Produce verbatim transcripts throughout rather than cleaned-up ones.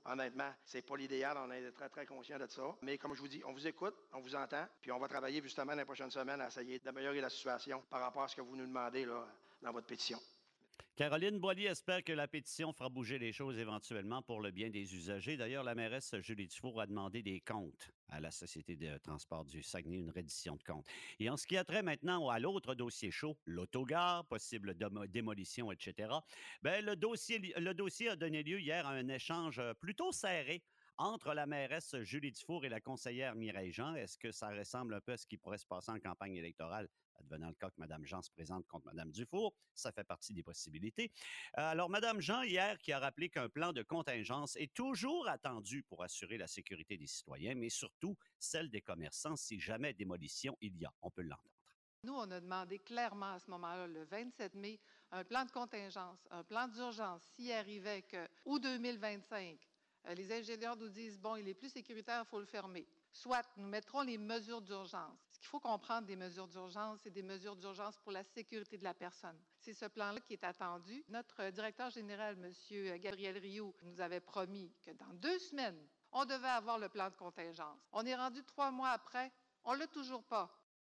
honnêtement, c'est pas l'idéal. On est très, très conscient de ça. Mais comme je vous dis, on vous écoute, on vous entend, puis on va travailler justement les prochaines semaines à essayer d'améliorer la situation par rapport à ce que vous nous demandez là, dans votre pétition. Caroline Boilly espère que la pétition fera bouger les choses éventuellement pour le bien des usagers. D'ailleurs, la mairesse Julie Dufour a demandé des comptes à la Société de transport du Saguenay, une reddition de comptes. Et en ce qui a trait maintenant à l'autre dossier chaud, l'autogare, possible démolition, et cetera, bien, le dossier, le dossier a donné lieu hier à un échange plutôt serré entre la mairesse Julie Dufour et la conseillère Mireille Jean. Est-ce que ça ressemble un peu à ce qui pourrait se passer en campagne électorale, advenant le cas que Mme Jean se présente contre Mme Dufour? Ça fait partie des possibilités. Alors, Mme Jean, hier, qui a rappelé qu'un plan de contingence est toujours attendu pour assurer la sécurité des citoyens, mais surtout celle des commerçants si jamais démolition il y a. On peut l'entendre. Nous, on a demandé clairement à ce moment-là, le vingt-sept mai, un plan de contingence, un plan d'urgence, s'il arrivait que, ou deux mille vingt-cinq, les ingénieurs nous disent, bon, il est plus sécuritaire, il faut le fermer. Soit nous mettrons les mesures d'urgence. Ce qu'il faut comprendre des mesures d'urgence, c'est des mesures d'urgence pour la sécurité de la personne. C'est ce plan-là qui est attendu. Notre directeur général, M. Gabriel Rioux, nous avait promis que dans deux semaines, on devait avoir le plan de contingence. On est rendu trois mois après, on ne l'a toujours pas.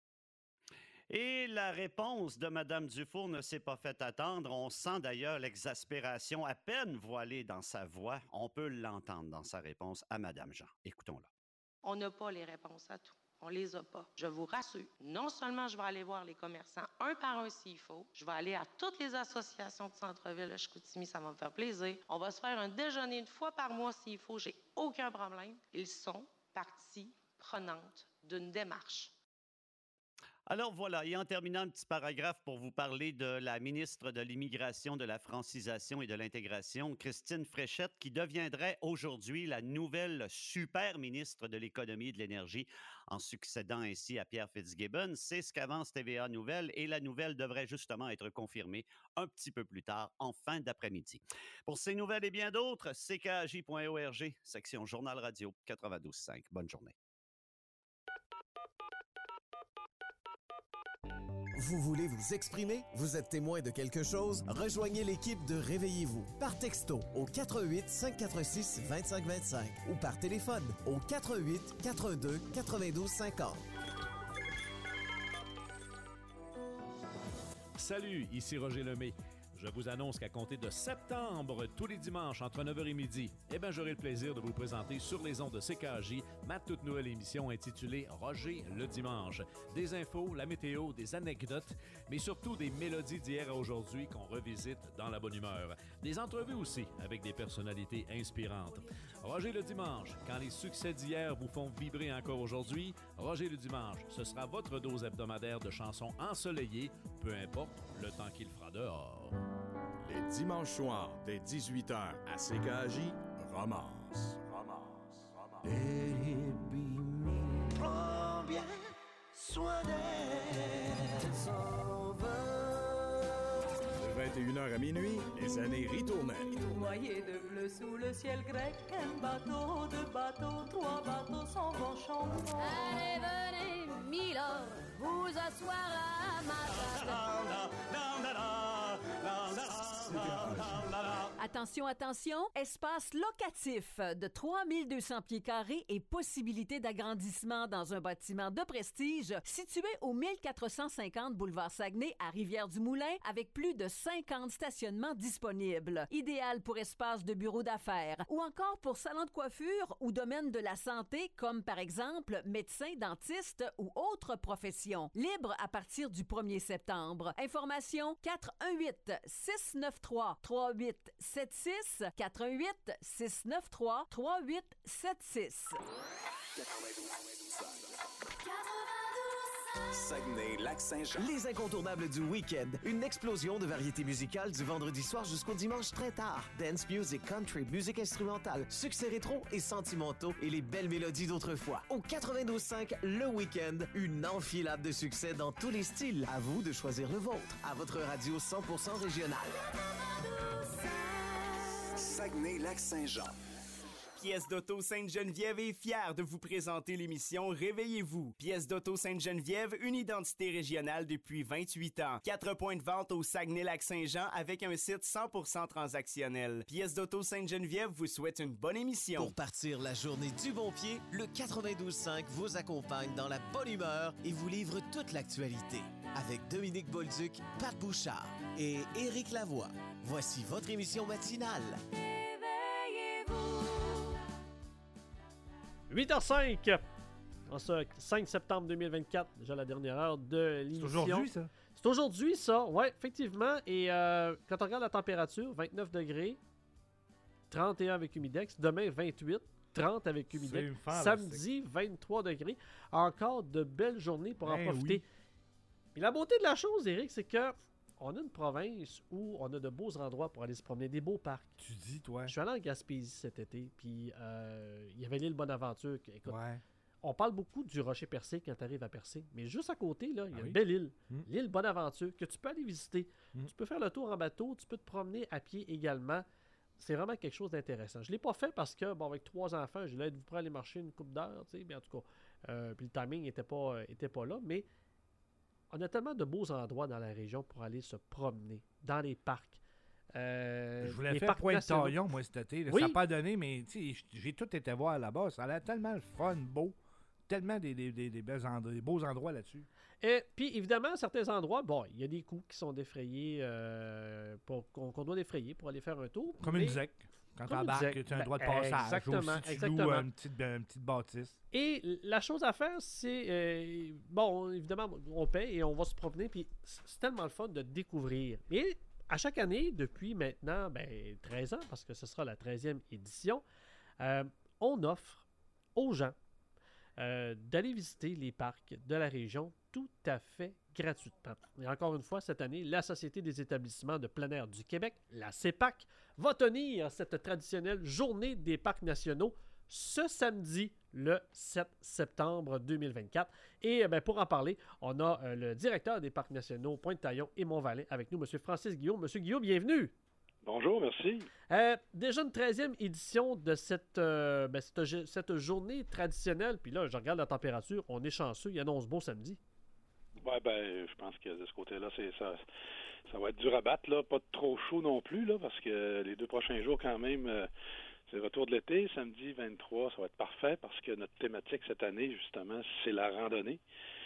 Et la réponse de Mme Dufour ne s'est pas fait attendre. On sent d'ailleurs l'exaspération à peine voilée dans sa voix. On peut l'entendre dans sa réponse à Mme Jean. Écoutons-la. On n'a pas les réponses à tout. On les a pas. Je vous rassure. Non seulement je vais aller voir les commerçants un par un s'il faut, je vais aller à toutes les associations de centre-ville de Chicoutimi, ça va me faire plaisir. On va se faire un déjeuner une fois par mois s'il faut, j'ai aucun problème. Ils sont partie prenante d'une démarche. Alors voilà, et en terminant, un petit paragraphe pour vous parler de la ministre de l'Immigration, de la Francisation et de l'Intégration, Christine Fréchette, qui deviendrait aujourd'hui la nouvelle super ministre de l'Économie et de l'Énergie, en succédant ainsi à Pierre Fitzgibbon. C'est ce qu'avance T V A Nouvelles, et la nouvelle devrait justement être confirmée un petit peu plus tard, en fin d'après-midi. Pour ces nouvelles et bien d'autres, c k a j point org, section Journal Radio quatre-vingt-douze cinq. Bonne journée. Vous voulez vous exprimer? Vous êtes témoin de quelque chose? Rejoignez l'équipe de Réveillez-vous par texto au quatre un huit, cinq quatre six, deux cinq deux cinq ou par téléphone au quatre un huit, quatre un deux, quatre-vingt-douze cinquante. Salut, ici Roger Lemay. Je vous annonce qu'à compter de septembre, tous les dimanches entre neuf heures et midi, eh bien, j'aurai le plaisir de vous présenter sur les ondes de C K A J ma toute nouvelle émission intitulée Roger le dimanche. Des infos, la météo, des anecdotes, mais surtout des mélodies d'hier à aujourd'hui qu'on revisite dans la bonne humeur. Des entrevues aussi avec des personnalités inspirantes. Roger le dimanche, quand les succès d'hier vous font vibrer encore aujourd'hui, Roger le dimanche, ce sera votre dose hebdomadaire de chansons ensoleillées, peu importe le temps qu'il fera dehors. Les dimanches soirs, dès dix-huit heures, à C K A J, Romance. Romance. Romance. Let it be me. Prends bien soin d'elle. Sauveur. De vingt et une heures à minuit, les années ritournelles. Noyé de bleu sous le ciel grec, un bateau, deux bateaux, trois bateaux s'en vont chanter. Allez, venez, Milord, vous asseoir à ma table. Attention, attention, espace locatif de trois mille deux cents pieds carrés et possibilité d'agrandissement dans un bâtiment de prestige situé au mille quatre cent cinquante boulevard Saguenay à Rivière-du-Moulin avec plus de cinquante stationnements disponibles. Idéal pour espace de bureau d'affaires ou encore pour salon de coiffure ou domaine de la santé comme par exemple médecin, dentiste ou autres professions. Libre à partir du premier septembre. Information quatre un huit, six neuf trois, trois huit sept six, quatre un huit, six neuf trois, trois huit sept six. Saguenay-Lac-Saint-Jean. Les incontournables du week-end. Une explosion de variétés musicales du vendredi soir jusqu'au dimanche très tard. Dance music, country, musique instrumentale, succès rétro et sentimentaux et les belles mélodies d'autrefois. Au quatre-vingt-douze cinq, le week-end, une enfilade de succès dans tous les styles. À vous de choisir le vôtre. À votre radio cent pour cent régionale. Saguenay-Lac-Saint-Jean. Pièce d'Auto Sainte-Geneviève est fière de vous présenter l'émission Réveillez-vous. Pièce d'Auto Sainte-Geneviève, une identité régionale depuis vingt-huit ans. Quatre points de vente au Saguenay-Lac-Saint-Jean avec un site cent pour cent transactionnel. Pièce d'Auto Sainte-Geneviève vous souhaite une bonne émission. Pour partir la journée du bon pied, le quatre-vingt-douze cinq vous accompagne dans la bonne humeur et vous livre toute l'actualité. Avec Dominique Bolduc, Pat Bouchard et Éric Lavoie. Voici votre émission matinale. huit heures cinq, en ce cinq septembre deux mille vingt-quatre, déjà la dernière heure de l'émission. C'est aujourd'hui, ça? C'est aujourd'hui, ça, oui, effectivement. Et euh, quand on regarde la température, vingt-neuf degrés, trente et un avec humidex. Demain, vingt-huit, trente avec humidex. Samedi, vingt-trois degrés. Encore de belles journées pour en Ben profiter. oui. Et la beauté de la chose, Éric, c'est que on a une province où on a de beaux endroits pour aller se promener, des beaux parcs. Tu dis, toi. Je suis allé en Gaspésie cet été, puis euh, il y avait l'île Bonaventure. Écoute, Ouais. on parle beaucoup du Rocher Percé quand tu arrives à Percé, mais juste à côté, là, il y a Ah une oui? belle île, Mm. l'île Bonaventure, que tu peux aller visiter. Mm. Tu peux faire le tour en bateau, tu peux te promener à pied également. C'est vraiment quelque chose d'intéressant. Je ne l'ai pas fait parce que, bon, avec trois enfants, je l'ai dit, vous pourrez aller marcher une coupe d'heure, tu sais, mais en tout cas, euh, puis le timing n'était pas, euh, était pas là, mais on a tellement de beaux endroits dans la région pour aller se promener, dans les parcs. Euh, Je voulais les faire parcs nationaux. Pointe-Taillon, moi, cet été. là. Oui. Ça n'a pas donné, mais tu sais, j'ai tout été voir là-bas. Ça a l'air tellement le fun, beau. Tellement des, des, des, des, belles endroits, des beaux endroits là-dessus. Et puis, évidemment, certains endroits, bon, il y a des coûts qui sont défrayés, euh, pour- qu'on qu'on doit défrayer pour aller faire un tour. Comme mais- une zec. Quand tu Comme une embarques, zec. tu as un Ben, droit de passage. exactement, Ou si tu exactement. loues une petite, une petite bâtisse. Et la chose à faire, c'est, euh, bon, évidemment, on paye et on va se promener, puis c'est tellement le fun de découvrir. Et à chaque année, depuis maintenant, ben, treize ans, parce que ce sera la treizième édition, euh, on offre aux gens euh, d'aller visiter les parcs de la région tout à fait gratuitement. Et encore une fois, cette année, la Société des établissements de plein air du Québec, la C E P A C, va tenir cette traditionnelle journée des parcs nationaux ce samedi, le sept septembre deux mille vingt-quatre. Et eh bien, pour en parler, on a euh, le directeur des parcs nationaux Pointe-Taillon et Mont-Valin avec nous, M. Francis Guillaume. M. Guillaume, bienvenue. Bonjour, merci. Euh, déjà une treizième édition de cette, euh, ben, cette, cette journée traditionnelle. Puis là, je regarde la température, on est chanceux, il annonce beau samedi. Ouais, ben, je pense que de ce côté-là, c'est ça, ça va être dur à battre, là. Pas trop chaud non plus, là, parce que les deux prochains jours, quand même, euh, c'est le retour de l'été. Samedi vingt-trois, ça va être parfait parce que notre thématique cette année, justement, c'est la randonnée.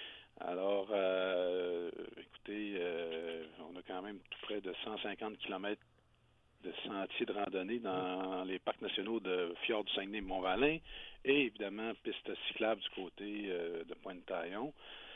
Alors, euh, écoutez, euh, on a quand même tout près de cent cinquante kilomètres de sentiers de randonnée dans les parcs nationaux de Fjord du Saguenay-Mont-Valin et évidemment pistes cyclables du côté euh, de Pointe-Taillon.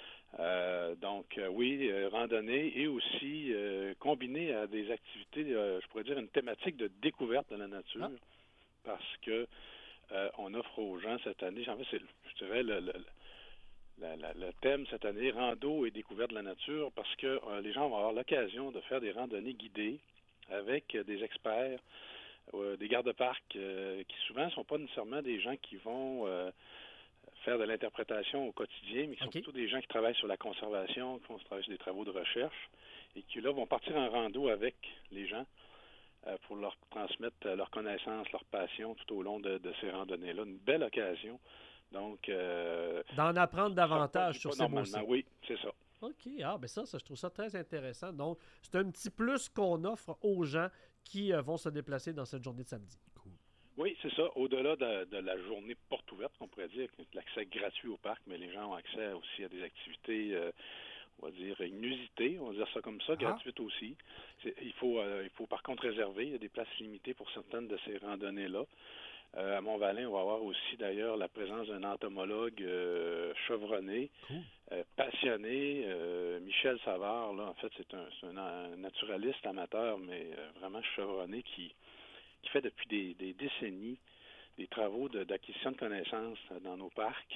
Euh, donc euh, oui, euh, randonnée et aussi euh, combiné à des activités, euh, je pourrais dire une thématique de découverte de la nature, Ah. parce que euh, on offre aux gens cette année, en fait c'est, je dirais, le, le, la- la- le thème cette année, rando et découverte de la nature, parce que euh, les gens vont avoir l'occasion de faire des randonnées guidées avec euh, des experts, euh, des gardes-parcs, euh, qui souvent ne sont pas nécessairement des gens qui vont euh, faire de l'interprétation au quotidien, mais qui sont plutôt des gens qui travaillent sur la conservation, qui font travailler sur des travaux de recherche, et qui là vont partir en rando avec les gens euh, pour leur transmettre euh, leurs connaissances, leur passion tout au long de, de ces randonnées-là. Une belle occasion. Donc, euh, D'en apprendre davantage sur pas ces beaux normalement, sites. oui, c'est ça. OK, ah ben ça, ça, je trouve ça très intéressant. Donc, c'est un petit plus qu'on offre aux gens qui euh, vont se déplacer dans cette journée de samedi. Oui, c'est ça. Au-delà de, de la journée porte ouverte, qu'on pourrait dire, avec l'accès gratuit au parc, mais les gens ont accès aussi à des activités, euh, on va dire, inusitées, on va dire ça comme ça, gratuites aussi. C'est- il faut, euh, il faut par contre réserver. Il y a des places limitées pour certaines de ces randonnées-là. Euh, à Mont-Valin, on va avoir aussi d'ailleurs la présence d'un entomologue euh, chevronné, euh, passionné, euh, Michel Savard. Là, en fait, c'est un, c'est un, un naturaliste amateur, mais euh, vraiment chevronné qui qui fait depuis des, des décennies des travaux de- d'acquisition de connaissances euh, dans nos parcs.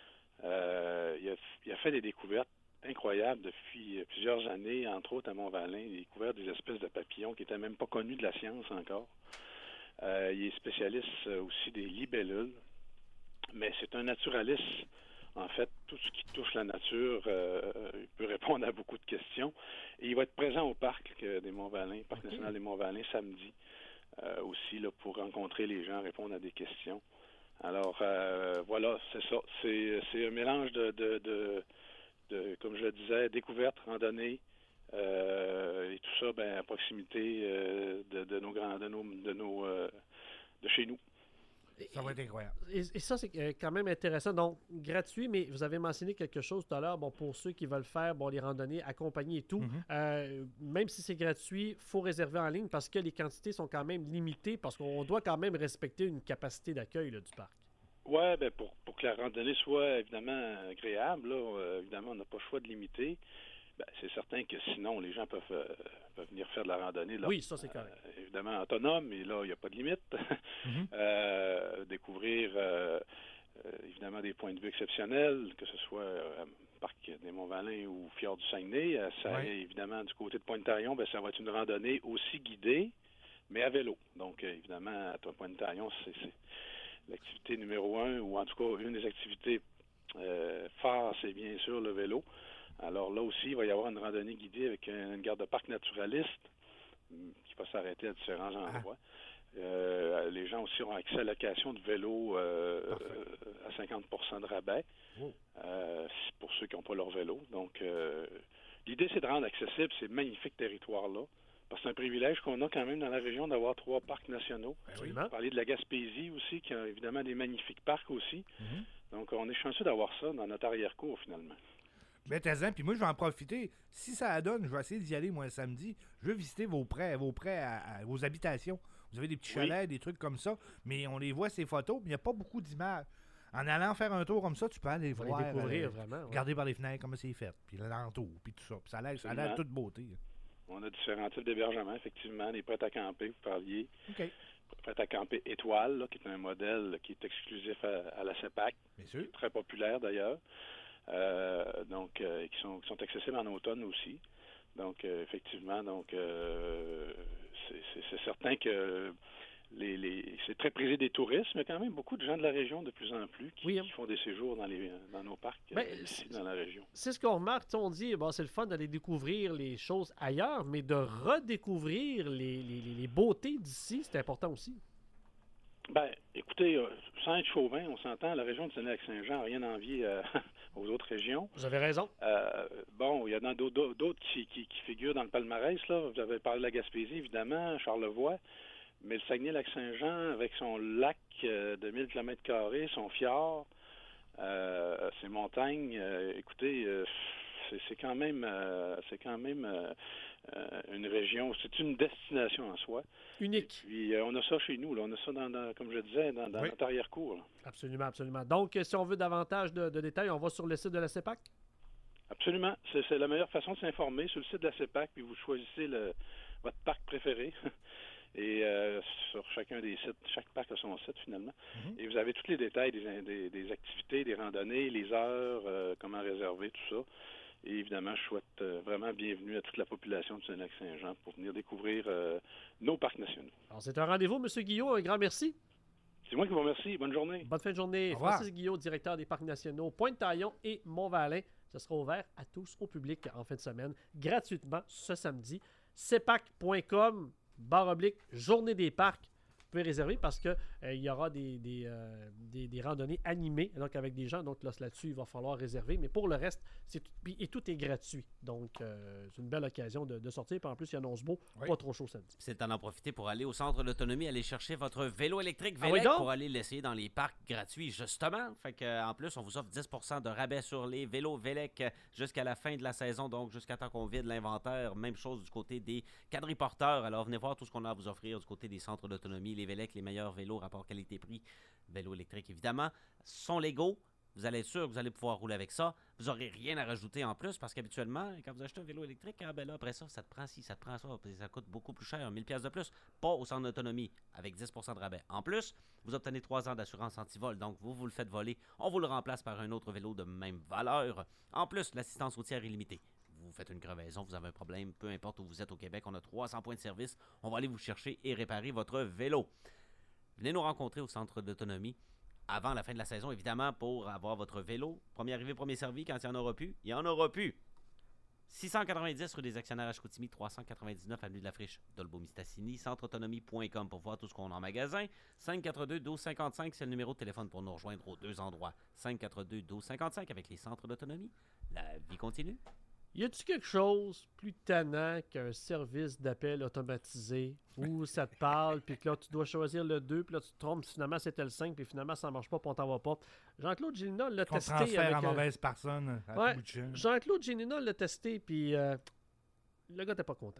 Euh, il, a, il a fait des découvertes incroyables depuis euh, plusieurs années, entre autres à Mont-Valin, il a découvert des espèces de papillons qui n'étaient même pas connus de la science encore. Euh, il est spécialiste euh, aussi des libellules, mais c'est un naturaliste. En fait, tout ce qui touche la nature, euh, il peut répondre à beaucoup de questions. Et il va être présent au parc euh, des Monts-Valin, Parc national des Monts-Valin, samedi. euh, aussi là, pour rencontrer les gens, répondre à des questions. Alors, euh, voilà, c'est ça. C'est, c'est un mélange de, de, de, de, comme je le disais, découverte, randonnée, euh, et tout ça ben, à proximité euh, de, de nos grands, de nos, de nos, euh, de chez nous. Ça va être incroyable. Et, et ça, c'est euh, quand même intéressant. Donc, gratuit, mais vous avez mentionné quelque chose tout à l'heure. Bon, pour ceux qui veulent faire bon, les randonnées accompagnées et tout, Mm-hmm. euh, même si c'est gratuit, il faut réserver en ligne parce que les quantités sont quand même limitées parce qu'on doit quand même respecter une capacité d'accueil là, du parc. Oui, ben pour, pour que la randonnée soit évidemment agréable, là, euh, évidemment, on n'a pas le choix de limiter. Ben, c'est certain que sinon, les gens peuvent, euh, peuvent venir faire de la randonnée. Là, oui, ça, c'est correct. Euh, évidemment, autonome, mais là, il n'y a pas de limite. Mm-hmm. euh, découvrir, euh, euh, évidemment, des points de vue exceptionnels, que ce soit euh, Parc des Monts-Valin ou Fjord du Saguenay. Euh, ça, ouais. Évidemment, du côté de Pointe-Taillon, ben, ça va être une randonnée aussi guidée, mais à vélo. Donc, euh, évidemment, à Pointe-Taillon, c'est... c'est l'activité numéro un, ou en tout cas une des activités euh, phares, c'est bien sûr le vélo. Alors là aussi, il va y avoir une randonnée guidée avec une garde de parc naturaliste qui va s'arrêter à différents endroits. Ah. Euh, les gens aussi auront accès à la location de vélos euh, euh, à cinquante pour cent de rabais oh. euh, pour ceux qui n'ont pas leur vélo. Donc, euh, l'idée, c'est de rendre accessible ces magnifiques territoires-là. Parce que c'est un privilège qu'on a quand même dans la région d'avoir trois parcs nationaux. Oui. Parler de la Gaspésie aussi, qui a évidemment des magnifiques parcs aussi. Mm-hmm. Donc, on est chanceux d'avoir ça dans notre arrière-cour, finalement. Ben, t'as puis moi, je vais en profiter. Si ça donne, je vais essayer d'y aller, moi, samedi. Je veux visiter vos prêts, vos prêts à, à vos habitations. Vous avez des petits chalets, oui. des trucs comme ça, mais on les voit, ces photos, mais il n'y a pas beaucoup d'images. En allant faire un tour comme ça, tu peux aller on voir, les découvrir, euh, vraiment. Ouais. Regarder par les fenêtres comment c'est fait, puis l'alentour, puis tout ça. Puis ça a l'air, ça a l'air de toute beauté. On a différents types d'hébergements, effectivement. Les prêts à camper, vous parliez. OK. Prêt à camper Étoile, là, qui est un modèle qui est exclusif à, à la CEPAC. Bien sûr. Très populaire, d'ailleurs. Euh, donc, euh, qui, sont, qui sont accessibles en automne aussi. Donc, euh, effectivement, donc euh, c'est, c'est, c'est certain que les, les, c'est très prisé des touristes, mais quand même beaucoup de gens de la région de plus en plus qui, oui, hein. qui font des séjours dans, les, dans nos parcs ben, euh, ici dans la région. C'est ce qu'on remarque. On dit bon, c'est le fun d'aller découvrir les choses ailleurs, mais de redécouvrir les, les, les beautés d'ici, c'est important aussi. Ben, écoutez, euh, sans être chauvin, on s'entend, la région de Saguenay-Lac-Saint-Jean n'a rien à envier euh, aux autres régions. Vous avez raison. Euh, bon, il y en a d'autres, d'autres qui, qui, qui figurent dans le palmarès, là. Vous avez parlé de la Gaspésie, évidemment, Charlevoix. Mais le Saguenay-Lac-Saint-Jean, avec son lac euh, de mille kilomètres carrés, son fjord, euh, ses montagnes, euh, écoutez, euh, c'est, c'est quand même, euh, c'est quand même euh, euh, une région, c'est une destination en soi. Unique. Et puis, euh, on a ça chez nous, là. On a ça, dans, dans, comme je disais, dans, dans oui. notre arrière-cour. Là. Absolument, absolument. Donc, si on veut davantage de, de détails, on va sur le site de la CEPAC? Absolument. C'est, c'est la meilleure façon de s'informer sur le site de la CEPAC, puis vous choisissez le, votre parc préféré. Et euh, sur chacun des sites, chaque parc a son site finalement. Mm-hmm. Et vous avez tous les détails des, des, des activités, des randonnées, les heures, euh, comment réserver, tout ça. Et évidemment, je souhaite euh, vraiment bienvenue à toute la population de Saguenay-Lac-Saint-Jean pour venir découvrir euh, nos parcs nationaux. Alors, c'est un rendez-vous, M. Guillot. Un grand merci. C'est moi qui vous remercie. Bonne journée. Bonne fin de journée. Francis Guillot, directeur des parcs nationaux Pointe-Taillon et Mont-Valin. Ce sera ouvert à tous, au public, en fin de semaine, gratuitement, ce samedi. cepac point com barre oblique, journée des parcs. Vous pouvez réserver parce qu'il euh, y aura des, des, euh, des, des randonnées animées donc avec des gens. Donc là, là-dessus, il va falloir réserver. Mais pour le reste, c'est tout, et tout est gratuit. Donc, euh, c'est une belle occasion de, de sortir. Puis en plus, il annonce beau, oui. Pas trop chaud samedi. C'est le temps d'en profiter pour aller au centre d'autonomie, aller chercher votre vélo électrique Vélec ah oui pour aller l'essayer dans les parcs gratuits, justement. Fait que, en plus, on vous offre dix pour cent de rabais sur les vélos Vélec jusqu'à la fin de la saison. Donc, jusqu'à temps qu'on vide l'inventaire. Même chose du côté des quadriporteurs. Alors, venez voir tout ce qu'on a à vous offrir du côté des centres d'autonomie. Les Vélec, les meilleurs vélos, rapport qualité-prix, vélo électrique évidemment, sont légaux. Vous allez être sûr que vous allez pouvoir rouler avec ça. Vous n'aurez rien à rajouter en plus parce qu'habituellement, quand vous achetez un vélo électrique, ah ben là, après ça, ça te prend ci, ça te prend ça, ça coûte beaucoup plus cher, mille dollars de plus. Pas au centre d'autonomie avec dix pour cent de rabais. En plus, vous obtenez trois ans d'assurance anti-vol, donc vous vous le faites voler, on vous le remplace par un autre vélo de même valeur. En plus, l'assistance routière illimitée. Vous faites une crevaison, vous avez un problème, peu importe où vous êtes au Québec, on a trois cents points de service. On va aller vous chercher et réparer votre vélo. Venez nous rencontrer au centre d'autonomie avant la fin de la saison, évidemment, pour avoir votre vélo. Premier arrivé, premier servi, quand il n'y en aura plus, il n'y en aura plus. six cent quatre-vingt-dix rue des Actionnaires à Chicoutimi, trois cent quatre-vingt-dix-neuf avenue de la Friche, Dolbeau-Mistassini, centre autonomie point com pour voir tout ce qu'on a en magasin. cinq quatre deux, un deux cinq cinq, c'est le numéro de téléphone pour nous rejoindre aux deux endroits. cinq quatre deux, un deux cinq cinq avec les centres d'autonomie. La vie continue. Y a-tu quelque chose plus tannant qu'un service d'appel automatisé où ça te parle, puis que là, tu dois choisir le deux, puis là, tu te trompes, finalement, c'était le cinq, puis finalement, ça marche pas, puis on t'en va pas. Jean-Claude Génina l'a Qu'on testé transfère avec... à euh, mauvaise personne à ouais, tout bout de champ. Jean-Claude Génina l'a testé, puis euh, le gars t'es pas content.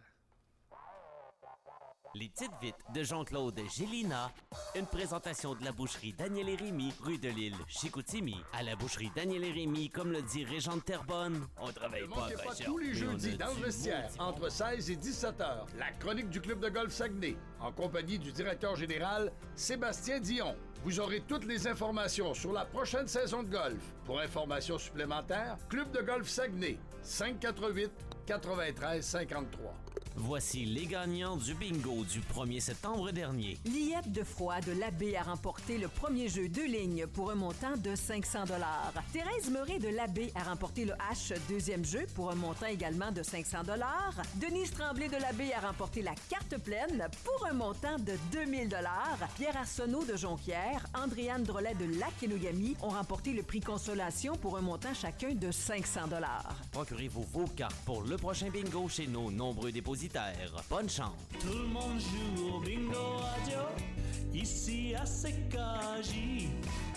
Les petites vites de Jean-Claude Gélina. Une présentation de la boucherie Daniel et Rémy, rue de l'Île, Chicoutimi. À la boucherie Daniel et Rémy, comme le dit Régent de Terrebonne, on travaille Ne pas à manquez pas pression, tous les mais on jeudis a dans du le vestiaire, maudit entre seize et dix-sept heures, la chronique du club de golf Saguenay, en compagnie du directeur général Sébastien Dion. Vous aurez toutes les informations sur la prochaine saison de golf. Pour informations supplémentaires, Club de golf Saguenay, cinq quatre huit, quatre-vingt-treize cinquante-trois. Voici les gagnants du bingo du premier septembre dernier. Liette de Froid de l'Abbé a remporté le premier jeu deux lignes pour un montant de cinq cents dollars. Thérèse Meuret de l'Abbé a remporté le H deuxième jeu pour un montant également de cinq cents dollars. Denise Tremblay de l'Abbé a remporté la carte pleine pour un montant de deux mille dollars. Pierre Arsenault de Jonquière, Andréane Drolet de Lac-Kenogami ont remporté le prix Consolation pour un montant chacun de cinq cents dollars. Procurez-vous vos cartes pour le prochain bingo chez nos nombreux dépositaires. Bonne chance! Tout le monde joue au bingo radio, ici à C K J.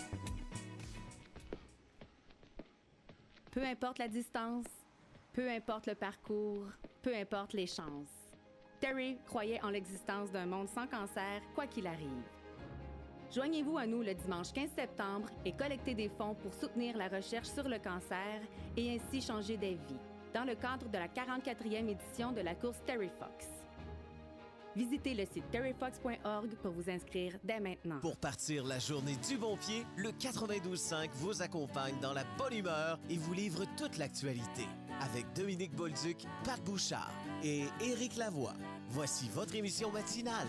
Peu importe la distance, peu importe le parcours, peu importe les chances. Terry croyait en l'existence d'un monde sans cancer, quoi qu'il arrive. Joignez-vous à nous le dimanche quinze septembre et collectez des fonds pour soutenir la recherche sur le cancer et ainsi changer des vies, dans le cadre de la quarante-quatrième édition de la course Terry Fox. Visitez le site terry fox point org pour vous inscrire dès maintenant. Pour partir la journée du bon pied, le quatre-vingt-douze cinq vous accompagne dans la bonne humeur et vous livre toute l'actualité. Avec Dominique Bolduc, Pat Bouchard et Éric Lavoie. Voici votre émission matinale.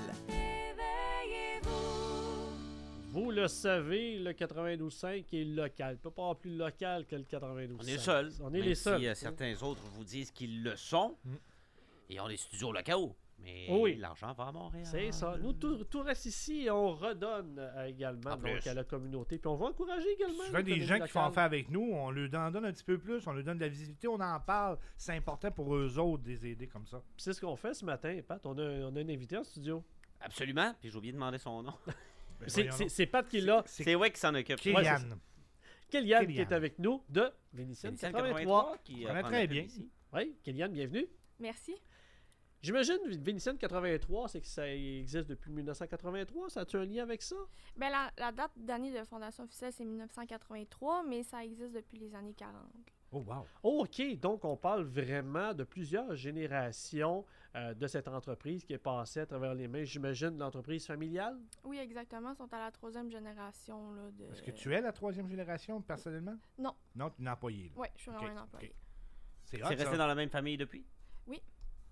Vous le savez, le quatre-vingt-douze cinq est local. Il ne peut pas avoir plus local que le quatre-vingt-douze cinq. On est seuls. On est même les seuls. Si euh, certains autres vous disent qu'ils le sont, Mm. et ont des studios locaux. Mais Oh oui. l'argent va à Montréal. C'est ça. Nous, tout, tout reste ici et on redonne euh, également En donc, plus. à la communauté. Puis on va encourager également. Souvent, des l'économie gens qui font locale. affaire avec nous, on leur en donne un petit peu plus, on leur donne de la visibilité, on en parle. C'est important pour eux autres de les aider comme ça. Puis c'est ce qu'on fait ce matin, Pat. On a, on a un invité en studio. Absolument. Puis j'ai oublié de demander son nom. C'est- voyons C'est donc. c'est Pat qui est là. C'est ouais qui s'en occupe. Ouais, c'est ça. Kéliane. Kéliane qui Kéliane. est avec nous de Vénitienne Vénitienne quatre-vingt-trois. quatre-vingt-trois, qui, euh, On est prend très la bien. pub ici. Oui, Kéliane, bienvenue. Merci. J'imagine Vénitienne quatre-vingt-trois, c'est que ça existe depuis mille neuf cent quatre-vingt-trois. Ça a-tu un lien avec ça? Ben, la, la date d'année de fondation officielle, c'est mille neuf cent quatre-vingt-trois, mais ça existe depuis les années quarante. Oh, wow. Oh, OK. Donc, on parle vraiment de plusieurs générations euh, de cette entreprise qui est passée à travers les mains, j'imagine, de l'entreprise familiale. Oui, exactement. Ils sont à la troisième génération. Là, de... Est-ce que tu es la troisième génération, personnellement? Non. Non, tu es un employé. Oui, je suis vraiment Ok, un employé. ok. C'est C'est hot, resté ça. dans la même famille depuis? Oui.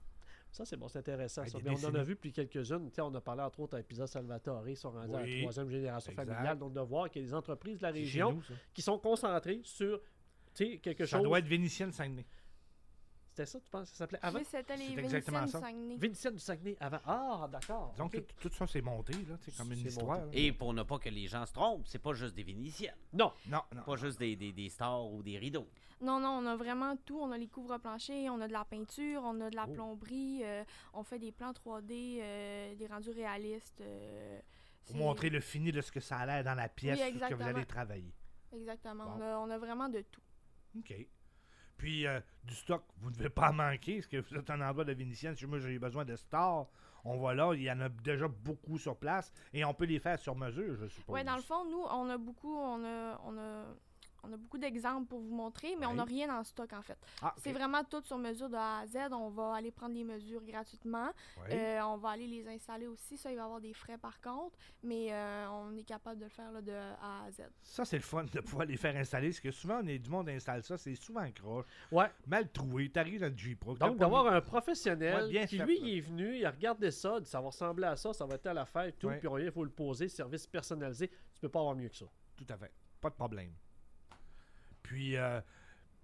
Ça, c'est bon, c'est intéressant. Hey, ça. des Mais on en a décennies. vu puis quelques-unes. Tu sais, on a parlé entre autres à l'épisode Salvatore, ils sont rendus à Oui, la troisième génération exact. familiale. Donc, de voir qu'il y a des entreprises de la C'est chez région nous, ça. qui sont concentrées sur tu sais, quelque Ça chose. doit être Vénitienne Saguenay. C'était ça, tu penses que ça s'appelait avant? Oui, c'était les C'est exactement Vénitiennes ça. du Saguenay. Vénitienne du Saguenay avant. Ah, d'accord. Donc, ok. tout, tout ça, c'est monté, là. C'est comme une C'est histoire. monté. là. Et pour ne pas que les gens se trompent, c'est pas juste des Vénitiennes. Non. Non, non. Pas juste des, des, des stars ou des rideaux. Non, non, on a vraiment tout. On a les couvre-planchers, on a de la peinture, on a de la Oh. plomberie, euh, on fait des plans trois D, euh, des rendus réalistes. euh, Pour c'est- montrer le fini de ce que ça a l'air dans la pièce Oui, où ce que vous exactement. allez travailler. Exactement. Bon. On, a, on a vraiment de tout. OK. Puis, euh, du stock, vous ne devez pas en manquer. Est-ce que vous êtes un endroit de Vénitienne? Si moi, j'ai besoin de stars, on va là. Il y en a déjà beaucoup sur place. Et on peut les faire sur mesure, je suppose. Oui, dans le fond, nous, on a beaucoup, on a, on a, on a beaucoup d'exemples pour vous montrer, mais on Ouais. n'a rien en stock, en fait. Ah, ok. C'est vraiment tout sur mesure de A à Z. On va aller prendre les mesures gratuitement. Ouais. Euh, on va aller les installer aussi. Ça, il va y avoir des frais, par contre, mais euh, on est capable de le faire là, de A à Z. Ça, c'est le fun de pouvoir les faire installer. Parce que souvent, on est, du monde installe ça. C'est souvent croche. Ouais. Mal trouvé. T'arrives dans le J-Pro. Donc, d'avoir un professionnel Ouais, bien qui, fait, lui, là. il est venu, il a regardé ça, il dit ça va ressembler à ça, ça va être à la fête, tout, Ouais. puis il faut le poser, service personnalisé. Tu peux pas avoir mieux que ça. Tout à fait. Pas de problème. Puis, euh,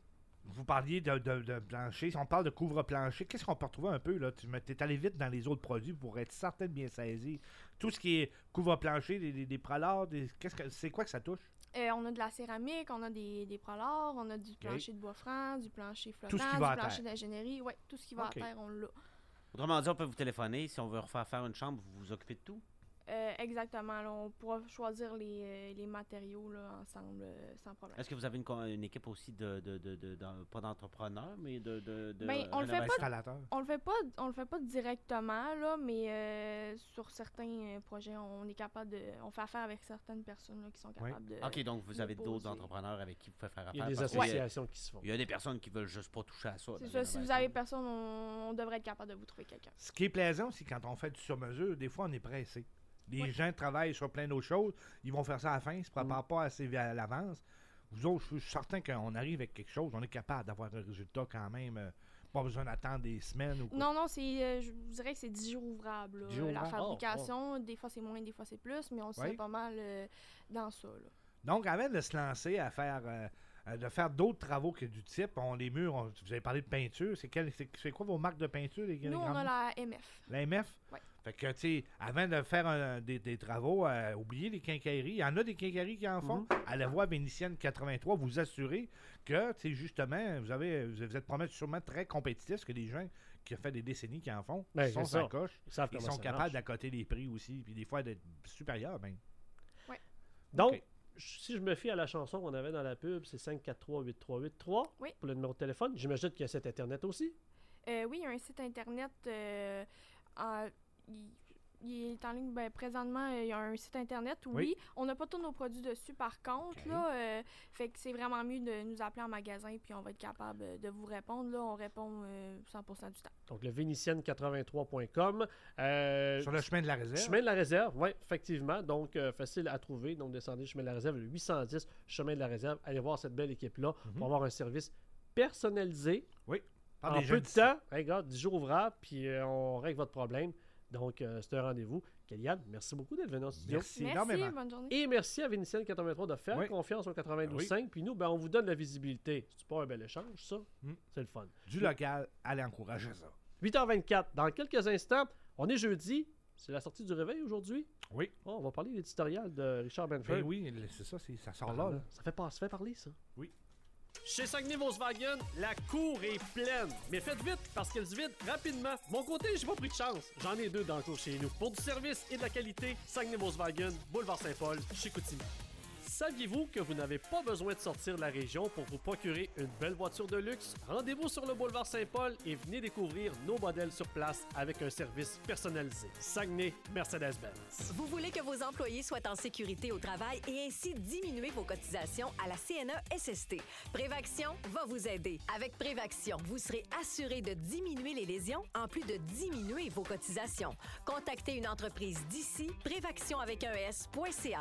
vous parliez de, de, de plancher. Si on parle de couvre-plancher, qu'est-ce qu'on peut retrouver un peu, là? Tu es allé vite dans les autres produits pour être certain de bien saisir. Tout ce qui est couvre-plancher, des, des, des prolars, des, qu'est-ce que, c'est quoi que ça touche? Euh, on a de la céramique, on a des, des prolars, on a du plancher okay. de bois franc, du plancher flottant, tout ce qui va du plancher d'ingénierie. Oui, tout ce qui va okay. à terre, on l'a. Autrement dit, on peut vous téléphoner. Si on veut refaire faire une chambre, vous vous occupez de tout? Euh, exactement. Là, on pourra choisir les, euh, les matériaux là, ensemble euh, sans problème. Est-ce que vous avez une, une équipe aussi de, de, de, de, de pas d'entrepreneurs, mais de, de, de ben, on le fait pas. On le fait pas. On le fait pas directement là, mais euh, sur certains projets, on est capable de. On fait affaire avec certaines personnes là, qui sont capables oui. de. Ok, donc vous avez d'autres entrepreneurs avec qui vous faites faire affaire. Il y a des associations ouais. qui se font. Il y a des personnes qui veulent juste pas toucher à ça. C'est ça. Si vous avez personne, on, on devrait être capable de vous trouver quelqu'un. Ce qui est plaisant, c'est quand on fait du sur-mesure, des fois on est pressé. Les oui. gens travaillent sur plein d'autres choses. Ils vont faire ça à la fin. Ils ne se préparent mm. pas assez à l'avance. Vous autres, je suis certain qu'on arrive avec quelque chose. On est capable d'avoir un résultat quand même. Euh, pas besoin d'attendre des semaines ou quoi. Non, non, c'est, euh, je vous dirais que c'est dix jours ouvrables. Là, la fabrication, oh, oh. des fois c'est moins, des fois c'est plus, mais on se oui. sent pas mal euh, dans ça. Là. Donc, avant de se lancer à faire... Euh, de faire d'autres travaux que du type, on, les murs, on, vous avez parlé de peinture, c'est, quel, c'est, c'est quoi vos marques de peinture? Les, Nous, les on a la M F. La M F? Oui. Fait que, tu sais, avant de faire un, des, des travaux, euh, oubliez les quincailleries. Il y en a des quincailleries qui en font. Mm-hmm. À la voie vénitienne quatre-vingt-trois, vous assurez que, tu sais, justement, vous avez vous êtes probablement sûrement très compétitif, parce que des gens qui ont fait des décennies qui en font, ben, ils sont sur la coche. Ils, savent ils sont capables d'accoter les prix aussi, puis des fois d'être supérieurs, ben. Oui. Donc, okay. si je me fie à la chanson qu'on avait dans la pub, c'est cinq quatre trois huit trois huit trois oui. pour le numéro de téléphone. J'imagine qu'il y a cet Internet aussi. Euh, oui, il y a un site Internet. Euh, en, il, il est en ligne. Ben, présentement, il y a un site Internet. Oui. oui. On n'a pas tous nos produits dessus, par contre. Okay. Là, euh, fait que c'est vraiment mieux de nous appeler en magasin, puis on va être capable de vous répondre. Là, on répond euh, cent pour cent du temps. Donc, le vénitienne quatre-vingt-trois point com. Euh, Sur le chemin de la réserve. Chemin de la réserve, oui, effectivement. Donc, euh, facile à trouver. Donc, descendez le chemin de la réserve, le huit cent dix, chemin de la réserve. Allez voir cette belle équipe-là mm-hmm. pour avoir un service personnalisé. Oui. Par en peu de temps. Regarde, dix jours ouvrables, puis euh, on règle votre problème. Donc, euh, c'est un rendez-vous. Kéliane, merci beaucoup d'être venu en studio. Merci, merci énormément. Bonne journée. Et merci à Vénitienne quatre-vingt-trois de faire oui. confiance au quatre-vingt-douze cinq. Oui. Puis nous, ben, on vous donne la visibilité. C'est pas un bel échange, ça? Mm. C'est le fun. Du local, allez encourager ça. huit heures vingt-quatre. Dans quelques instants, on est jeudi. C'est la sortie du réveil aujourd'hui? Oui. Oh, on va parler de l'éditorial de Richard Benford. Ben oui, c'est ça, c'est, ça sort là, là. Ça fait, pas, ça fait parler, ça. Oui. Chez Saguenay Volkswagen, la cour est pleine. Mais faites vite, parce qu'elle se vide rapidement. Mon côté, j'ai pas pris de chance. J'en ai deux dans le cours chez nous. Pour du service et de la qualité, Saguenay Volkswagen, Boulevard Saint-Paul, chez Chicoutimi. Saviez-vous que vous n'avez pas besoin de sortir de la région pour vous procurer une belle voiture de luxe? Rendez-vous sur le boulevard Saint-Paul et venez découvrir nos modèles sur place avec un service personnalisé. Saguenay, Mercedes-Benz. Vous voulez que vos employés soient en sécurité au travail et ainsi diminuer vos cotisations à la C N A S S T. Prévaction va vous aider. Avec Prévaction, vous serez assuré de diminuer les lésions en plus de diminuer vos cotisations. Contactez une entreprise d'ici, prévaction avec un S.ca.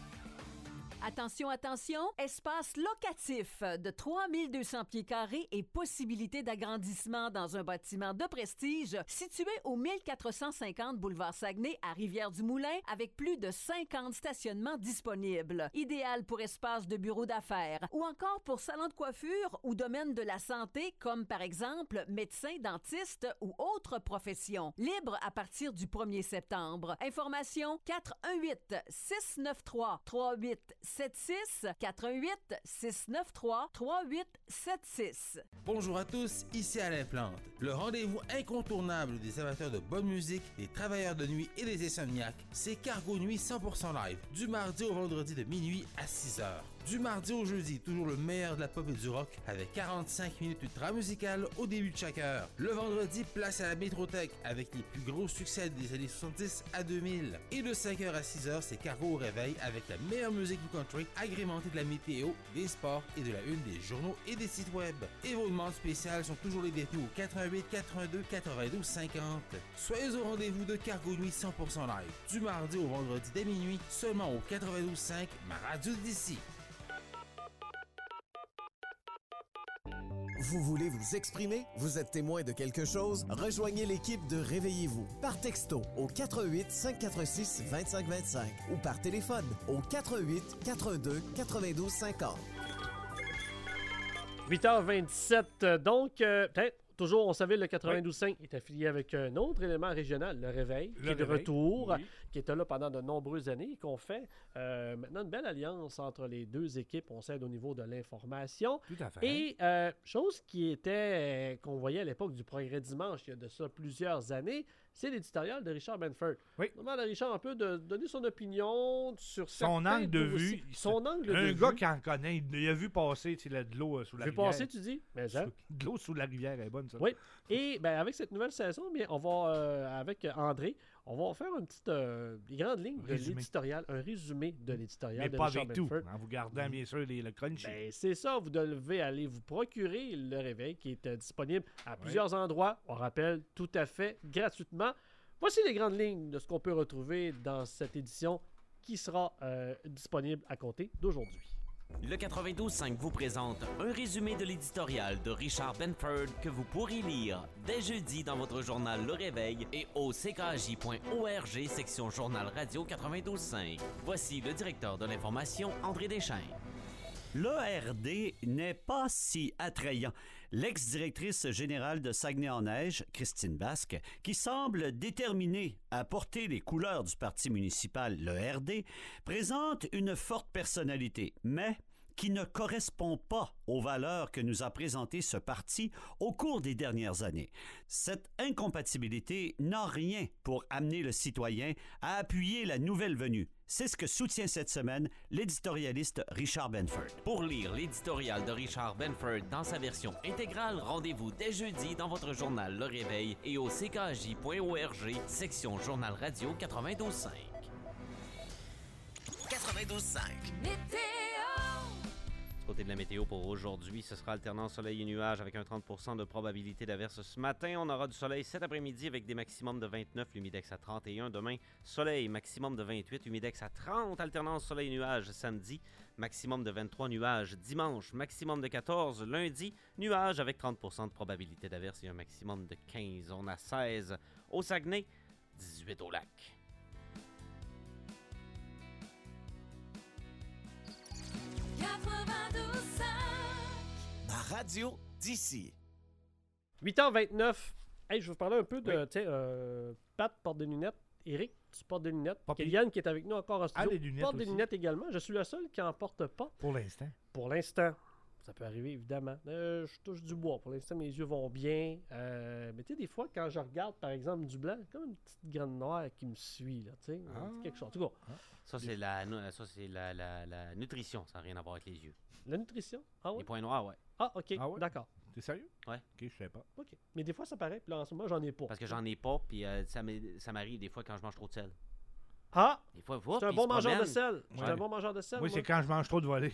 Attention, attention, espace locatif de trois mille deux cents pieds carrés et possibilité d'agrandissement dans un bâtiment de prestige situé au mille quatre cent cinquante boulevard Saguenay à Rivière-du-Moulin avec plus de cinquante stationnements disponibles. Idéal pour espace de bureau d'affaires ou encore pour salon de coiffure ou domaine de la santé comme par exemple médecin, dentiste ou autres professions. Libre à partir du premier septembre. Information quatre un huit six neuf trois trois huit sept six quatre un huit six neuf trois trois huit sept six. Bonjour à tous, ici Alain Plante. Le rendez-vous incontournable des amateurs de bonne musique, des travailleurs de nuit et des insomniaques, c'est Cargo Nuit cent pour cent live, du mardi au vendredi de minuit à six heures. Du mardi au jeudi, toujours le meilleur de la pop et du rock avec quarante-cinq minutes ultra musicales au début de chaque heure. Le vendredi, place à la Métrothèque avec les plus gros succès des années soixante-dix à deux mille. Et de cinq heures à six heures, c'est Cargo au réveil avec la meilleure musique du country agrémentée de la météo, des sports et de la une des journaux et des sites web. Et vos demandes spéciales sont toujours les bienvenues au quatre un huit quatre un deux quatre-vingt-douze cinquante. Soyez au rendez-vous de Cargo Nuit cent pour cent live, du mardi au vendredi dès minuit, seulement au quatre-vingt-douze cinq, ma radio d'ici. Vous voulez vous exprimer? Vous êtes témoin de quelque chose? Rejoignez l'équipe de Réveillez-vous par texto au quatre un huit cinq quatre six deux cinq deux cinq ou par téléphone au quatre un huit quatre un deux quatre-vingt-douze cinquante. huit heures vingt-sept, donc, euh, peut-être, toujours, on savait, le quatre-vingt-douze cinq est affilié avec un autre élément régional, le Réveil, Le qui est de Réveil, retour, oui. qui était là pendant de nombreuses années, et qu'on fait euh, maintenant une belle alliance entre les deux équipes. On s'aide au niveau de l'information. Tout à fait. Et euh, chose qui était, euh, qu'on voyait à l'époque du Progrès Dimanche, il y a de ça plusieurs années, c'est l'éditorial de Richard Benford. Oui. On demande à Richard un peu de donner son opinion sur Son certains angle de dossiers. vue. Son angle de Un vue. gars qui en connaît, il, il a vu passer tu sais, là, de l'eau euh, sous la Vu rivière. passer, tu dis? Mais hein? De l'eau sous la rivière, elle est bonne, ça. Oui. Et ben, avec cette nouvelle saison, bien, on va, euh, avec André, on va faire une petite, euh, les grandes lignes de Résumé. l'éditorial, un résumé de l'éditorial Mais de pas Richard avec tout, Benford. en vous gardant bien sûr les, le crunchy. Ben, c'est ça, vous devez aller vous procurer le Réveil qui est euh, disponible à plusieurs endroits. On rappelle, tout à fait gratuitement. Voici les grandes lignes de ce qu'on peut retrouver dans cette édition qui sera euh, disponible à compter d'aujourd'hui. Le quatre-vingt-douze cinq vous présente un résumé de l'éditorial de Richard Benford que vous pourrez lire dès jeudi dans votre journal Le Réveil et au c k j point org section journal radio quatre-vingt-douze cinq. Voici le directeur de l'information, André Deschaines. L'E R D n'est pas si attrayant. L'ex-directrice générale de Saguenay-en-Neige, Christine Basque, qui semble déterminée à porter les couleurs du parti municipal, l'E R D, présente une forte personnalité, mais qui ne correspond pas aux valeurs que nous a présentées ce parti au cours des dernières années. Cette incompatibilité n'a rien pour amener le citoyen à appuyer la nouvelle venue. C'est ce que soutient cette semaine l'éditorialiste Richard Benford. Pour lire l'éditorial de Richard Benford dans sa version intégrale, rendez-vous dès jeudi dans votre journal Le Réveil et au c k j point org section journal radio quatre-vingt-douze cinq. quatre-vingt-douze cinq. Du côté de la météo pour aujourd'hui, ce sera alternance soleil et nuages avec un trente pour cent de probabilité d'averse ce matin. On aura du soleil cet après-midi avec des maximums de vingt-neuf, l'humidex à trente et un. Demain, soleil, maximum de vingt-huit, humidex à trente. Alternance soleil et nuages samedi, maximum de vingt-trois nuages. Dimanche, maximum de quatorze. Lundi, nuages avec trente pour cent de probabilité d'averse et un maximum de quinze. On a seize au Saguenay, dix-huit au lac. Ma radio d'ici. huit heures vingt-neuf. Hey, je vais vous parler un peu de, tu sais, euh, Pat porte des lunettes. Eric, tu portes des lunettes. Kéliane qui est avec nous encore en studio, Ah, les lunettes porte des aussi. lunettes également. Je suis le seul qui n'en porte pas. Pour l'instant. Pour l'instant. Ça peut arriver, évidemment. Euh, je touche du bois. Pour l'instant, mes yeux vont bien. Euh, mais tu sais, des fois, quand je regarde, par exemple, du blanc, comme une petite graine noire qui me suit, là, tu sais. Ah. Quelque chose. En tout cas. Ça, c'est la, nu- ça, c'est la, la, la nutrition. Ça n'a rien à voir avec les yeux. La nutrition? Ah ouais? Les points noirs, ouais. Ah, OK. Ah ouais? D'accord. T'es sérieux? Ouais. Ok, je sais pas. OK. Mais des fois, ça paraît. Puis là, en ce moment, j'en ai pas. Parce que j'en ai pas, puis euh, ça m'est- ça m'arrive des fois quand je mange trop de sel. Ah! Des fois, C'est un bon mangeur de sel. Je suis un bon mangeur de sel. Oui, moi. c'est quand je mange trop de volets.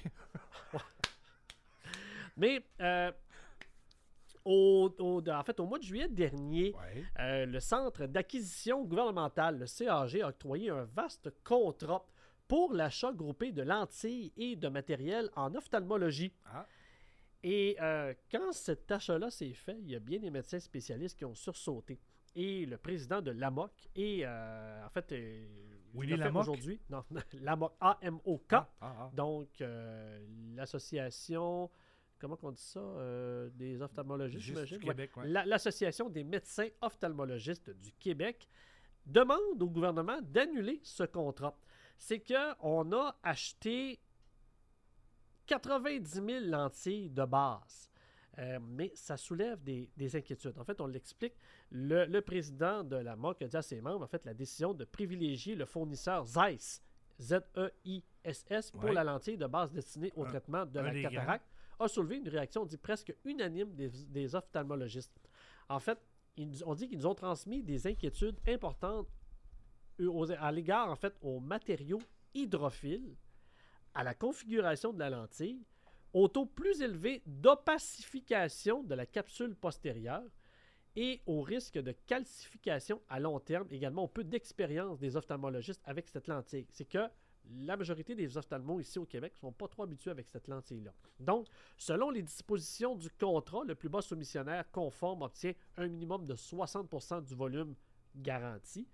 Mais, euh, au, au- en fait, au mois de juillet dernier, euh, le Centre d'acquisition gouvernementale, le C A G, a octroyé un vaste contrat pour l'achat groupé de lentilles et de matériel en ophtalmologie. Et euh, quand cet achat-là s'est fait, il y a bien des médecins spécialistes qui ont sursauté. Et le président de l'A M O C, et euh, en fait, euh, il Willy l'a fait Lamocq? aujourd'hui. Non, l'A M O C, A M O K. Ah, ah, ah. Donc, euh, l'association, comment on dit ça, euh, des ophtalmologistes, Juste j'imagine? du Québec, ouais. La- L'association des médecins ophtalmologistes du Québec demande au gouvernement d'annuler ce contrat. C'est qu'on a acheté quatre-vingt-dix mille lentilles de base. Euh, mais ça soulève des, des inquiétudes. En fait, on l'explique. Le, le président de la M O C a dit à ses membres, en fait, la décision de privilégier le fournisseur Zeiss, Z E I S S, pour Ouais. la lentille de base destinée au Un- traitement de un la des cataracte, a soulevé une réaction, on dit, presque unanime des, des ophtalmologistes. En fait, ils nous- on dit qu'ils nous ont transmis des inquiétudes importantes aux- à l'égard, en fait, aux matériaux hydrophiles, à la configuration de la lentille, au taux plus élevé d'opacification de la capsule postérieure et au risque de calcification à long terme, également au peu d'expérience des ophtalmologistes avec cette lentille. C'est que la majorité des ophtalmos ici au Québec ne sont pas trop habitués avec cette lentille-là. Donc, selon les dispositions du contrat, le plus bas soumissionnaire conforme obtient un minimum de soixante pour cent du volume garanti.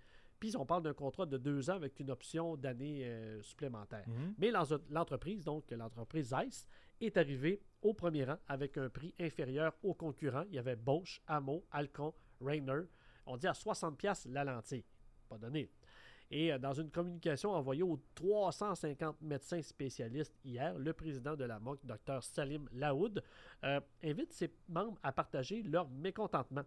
Puis on parle d'un contrat de deux ans avec une option d'année euh, supplémentaire. Mhm. Mais l'en- l'entreprise, donc l'entreprise Zeiss, est arrivée au premier rang avec un prix inférieur aux concurrents. Il y avait Bosch, Hamo, Alcon, Rainer. On dit à soixante dollars la lentille. Pas donné. Et euh, dans une communication envoyée aux trois cent cinquante médecins spécialistes hier, le président de la M O C, Dr Salim Laoud, euh, invite ses membres à partager leur mécontentement.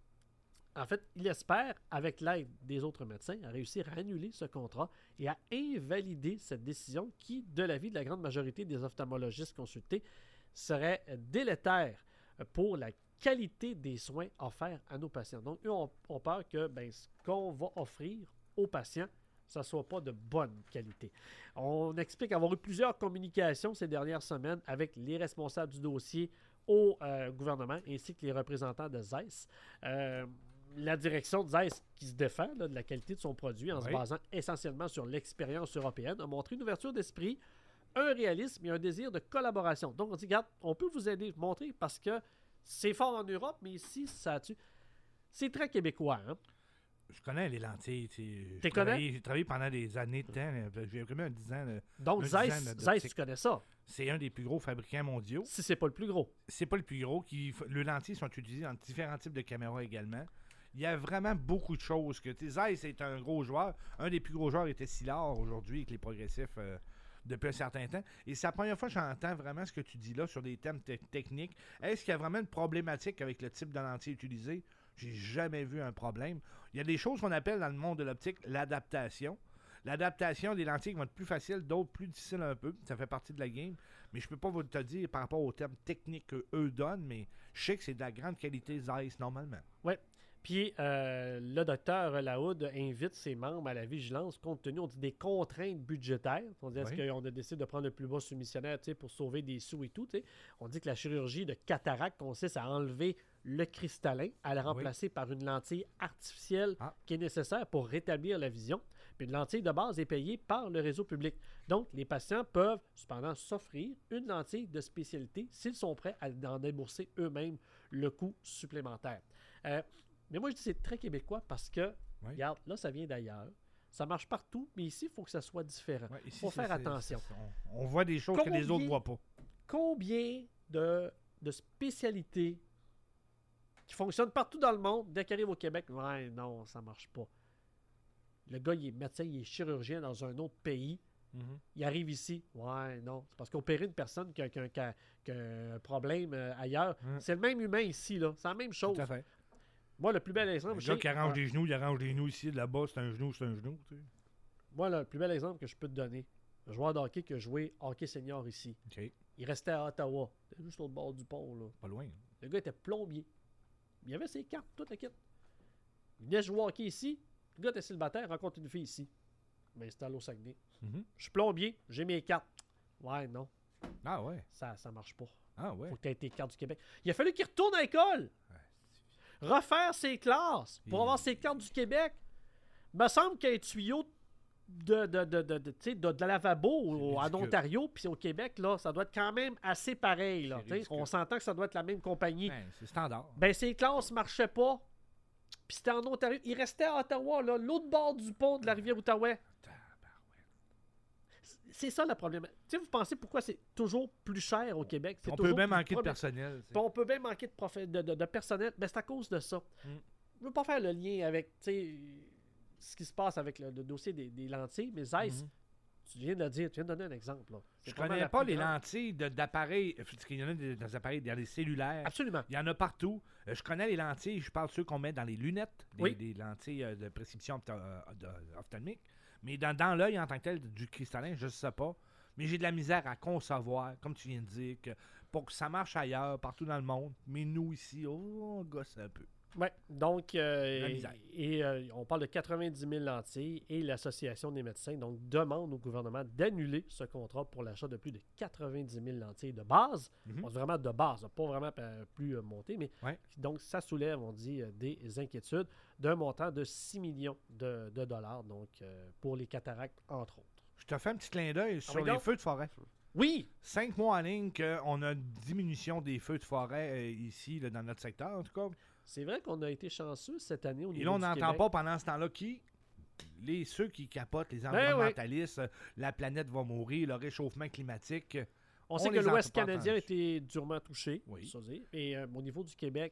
En fait, il espère, avec l'aide des autres médecins, à réussir à annuler ce contrat et à invalider cette décision qui, de l'avis de la grande majorité des ophtalmologistes consultés, serait délétère pour la qualité des soins offerts à nos patients. Donc, eux ont, ont peur que ben, ce qu'on va offrir aux patients, ça ne soit pas de bonne qualité. On explique avoir eu plusieurs communications ces dernières semaines avec les responsables du dossier au euh, gouvernement ainsi que les représentants de Zeiss. Euh, la direction de Zeiss, qui se défend là, de la qualité de son produit en Oui. se basant essentiellement sur l'expérience européenne, a montré une ouverture d'esprit, un réalisme et un désir de collaboration. Donc, on dit, regarde, on peut vous aider, vous montrer, parce que c'est fort en Europe, mais ici, ça tue. C'est très québécois, hein? Je connais les lentilles. tu sais. T'es J'ai travaillé- connais? J'ai travaillé pendant des années de temps. là. J'ai vraiment un dix ans. là. Donc, Un dix Zeiss, ans de- Zeiss, d'optique. tu connais ça? C'est un des plus gros fabricants mondiaux. Si c'est pas le plus gros. C'est pas le plus gros. Qui, f- les lentilles sont utilisées dans différents types de caméras également. Il y a vraiment beaucoup de choses. que tu sais, Zeiss est un gros joueur. Un des plus gros joueurs était Silard aujourd'hui avec les progressifs euh, depuis un certain temps. Et c'est la première fois que j'entends vraiment ce que tu dis là sur des thèmes te- techniques. Est-ce qu'il y a vraiment une problématique avec le type de lentille utilisé? J'ai jamais vu un problème. Il y a des choses qu'on appelle dans le monde de l'optique l'adaptation. L'adaptation des lentilles qui vont être plus faciles, d'autres plus difficiles un peu. Ça fait partie de la game. Mais je peux pas vous te dire par rapport aux termes techniques qu'eux donnent, mais je sais que c'est de la grande qualité Zeiss normalement. Oui. Puis euh, le docteur Laoud invite ses membres à la vigilance compte tenu, on dit, des contraintes budgétaires. On dit, est-ce Oui. qu'on a décidé de prendre le plus bas soumissionnaire tu sais, pour sauver des sous et tout? tu sais? On dit que la chirurgie de cataracte consiste à enlever le cristallin, à le remplacer par une lentille artificielle qui est nécessaire pour rétablir la vision. Puis une lentille de base est payée par le réseau public. Donc, les patients peuvent cependant s'offrir une lentille de spécialité s'ils sont prêts à en débourser eux-mêmes le coût supplémentaire. Euh, mais moi, je dis que c'est très québécois parce que, regarde, là, ça vient d'ailleurs. Ça marche partout, mais ici, il faut que ça soit différent. Il ici, faut c'est- faire c'est- attention. c'est- on- on voit des choses que les autres Combien- voient pas. Combien de, de spécialités qui fonctionnent partout dans le monde, dès qu'ils arrivent au Québec, ouais, non, ça marche pas. Le gars, il est médecin, il est chirurgien dans un autre pays. Mhm. Il arrive ici, ouais, non. C'est parce qu'opérer une personne qui a, qui a- qui a- qui a un problème euh, ailleurs, c'est le même humain ici, là. C'est la même chose. Tout à fait. Moi, le plus bel exemple. Le gars j'ai- qui arrange ah, des genoux, il arrange des genoux ici, là-bas, c'est un genou, c'est un genou. Tu sais. Moi, le plus bel exemple que je peux te donner, un joueur de hockey qui a joué hockey senior ici. Il restait à Ottawa. C'était juste l'autre bord du pont, là. Pas loin. Le gars était plombier. Il avait ses cartes, toute la kit. Il venait jouer au hockey ici. Le gars était célibataire, rencontre une fille ici. Il m'installe au Saguenay. Mhm. Je suis plombier, j'ai mes cartes. Ouais, non. Ah ouais? Ça, ça marche pas. Ah ouais? Faut que tu aies tes cartes du Québec. Il a fallu qu'il retourne à l'école. Refaire ses classes pour avoir ses cartes du Québec. Me semble qu'un tuyau de, de, de, de, de, tu sais, de, de lavabo au- en ridicule. Ontario puis au Québec, là, ça doit être quand même assez pareil. Là, tu sais. On s'entend que ça doit être la même compagnie. Ben, c'est standard. Ben, ses classes marchaient pas. Puis c'était en Ontario. Il restait à Ottawa, là, l'autre bord du pont de la rivière Outaouais. C'est ça le problème. Tu sais, vous pensez pourquoi c'est toujours plus cher au Québec? C'est On peut toujours même plus manquer de problème- personnel. tu sais. Puis on peut même manquer de, profe- de, de- de personnel. Ben, c'est à cause de ça. Mm. Je veux pas faire le lien avec, tu sais, ce qui se passe avec le, le dossier des, des lentilles, mais Zeiss, Mhm. tu viens de le dire, tu viens de donner un exemple. Là. C'est Je vraiment connais la pas plus les grande- lentilles de- d'appareils. Parce qu'il y en a des, des appareils dans les cellulaires. Absolument. Il y en a partout. Euh, je connais les lentilles, je parle de ceux qu'on met dans les lunettes, des, Oui. des lentilles euh, de prescription opto- euh, de- ophtalmique. Mais dans, dans l'œil en tant que tel, du cristallin, je ne sais pas. Mais j'ai de la misère à concevoir, comme tu viens de dire, que pour que ça marche ailleurs, partout dans le monde. Mais nous, ici, oh, on gosse un peu. Ouais, donc, euh, La misère. et euh, on parle de quatre-vingt-dix mille lentilles et l'Association des médecins donc demande au gouvernement d'annuler ce contrat pour l'achat de plus de quatre-vingt-dix mille lentilles de base. Mhm. On dit vraiment de base, pas vraiment euh, plus euh, monté, mais Ouais. donc ça soulève, on dit, euh, des inquiétudes d'un montant de six millions de, de dollars donc euh, pour les cataractes, entre autres. Je te fais un petit clin d'œil sur oui, les donc. feux de forêt. Oui! Cinq mois en ligne qu'on a une diminution des feux de forêt euh, ici, là, dans notre secteur, en tout cas. C'est vrai qu'on a été chanceux cette année au Et niveau là, on du n'entend Québec. pas pendant ce temps-là qui? les, ceux qui capotent, les Ben environnementalistes, oui. la planète va mourir, le réchauffement climatique. On, on sait que l'Ouest canadien a été durement touché. Oui. Ça dire. Et euh, au niveau du Québec,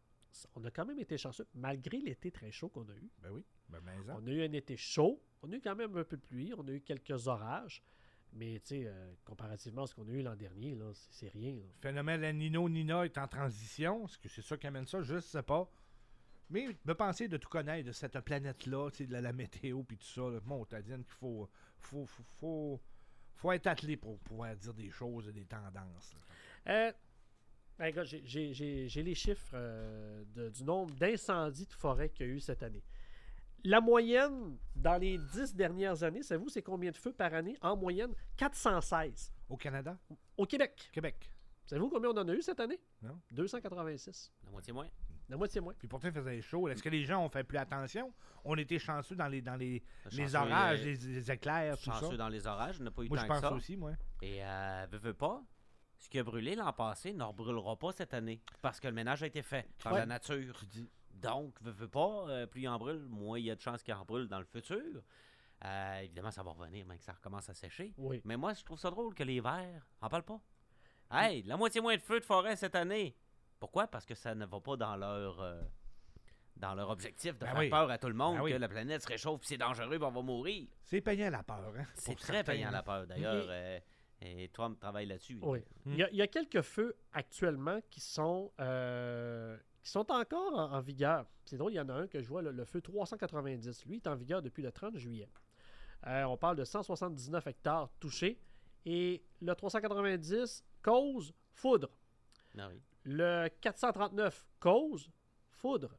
on a quand même été chanceux, malgré l'été très chaud qu'on a eu. Ben oui. Ben, ben, on a eu un été chaud. On a eu quand même un peu de pluie. On a eu quelques orages. Mais, tu sais, euh, comparativement à ce qu'on a eu l'an dernier, là, c'est, c'est rien. Là. Le phénomène La Nino-Nina est en transition. Est-ce que c'est ça qui amène ça? Je ne sais pas. Mais me penser de tout connaître de cette planète-là, de la, la météo puis tout ça, là, bon, t'as dit qu'il faut, faut, faut, faut, faut être attelé pour pouvoir dire des choses et des tendances. Euh, ben, gars, j'ai, j'ai, j'ai, j'ai les chiffres euh, de, du nombre d'incendies de forêt qu'il y a eu cette année. La moyenne, dans les dix dernières années, savez-vous, c'est combien de feux par année? En moyenne, quatre cent seize. Au Canada? Au Québec. Québec. Savez-vous combien on en a eu cette année? Non. deux cent quatre-vingt-six. La moitié moins. La moitié moins. Puis pourtant, il faisait chaud. Est-ce que les gens ont fait plus attention? On était chanceux dans les, dans les, chanceux, les orages, euh, les, les éclairs, tout ça. Chanceux dans les orages, on n'a pas eu moi, tant je pense que ça. aussi, moi. Et, euh, veux, veux pas, ce qui a brûlé l'an passé ne rebrûlera pas cette année. Parce que le ménage a été fait par ouais. la nature. Tu dis... Donc, veux, veux pas, euh, plus il en brûle, moins il y a de chances qu'il en brûle dans le futur. Euh, évidemment, ça va revenir, même que ça recommence à sécher. Oui. Mais moi, je trouve ça drôle que les verts en parlent pas. Hey, la moitié moins de feux de forêt cette année. Pourquoi? Parce que ça ne va pas dans leur euh, dans leur objectif de ben faire oui. peur à tout le monde ben oui. que la planète se réchauffe et c'est dangereux et on va mourir. C'est payant la peur. Hein, c'est très certains. payant la peur, d'ailleurs. euh, et toi, on travaille là-dessus. Oui. Il y, a, il y a quelques feux actuellement qui sont... Euh... qui sont encore en, en vigueur. C'est drôle, il y en a un que je vois, le, le feu trois cent quatre-vingt-dix. Lui, est en vigueur depuis le trente juillet. Euh, on parle de cent soixante-dix-neuf hectares touchés. Et le trois cent quatre-vingt-dix cause foudre. Ah oui. Le quatre cent trente-neuf cause foudre.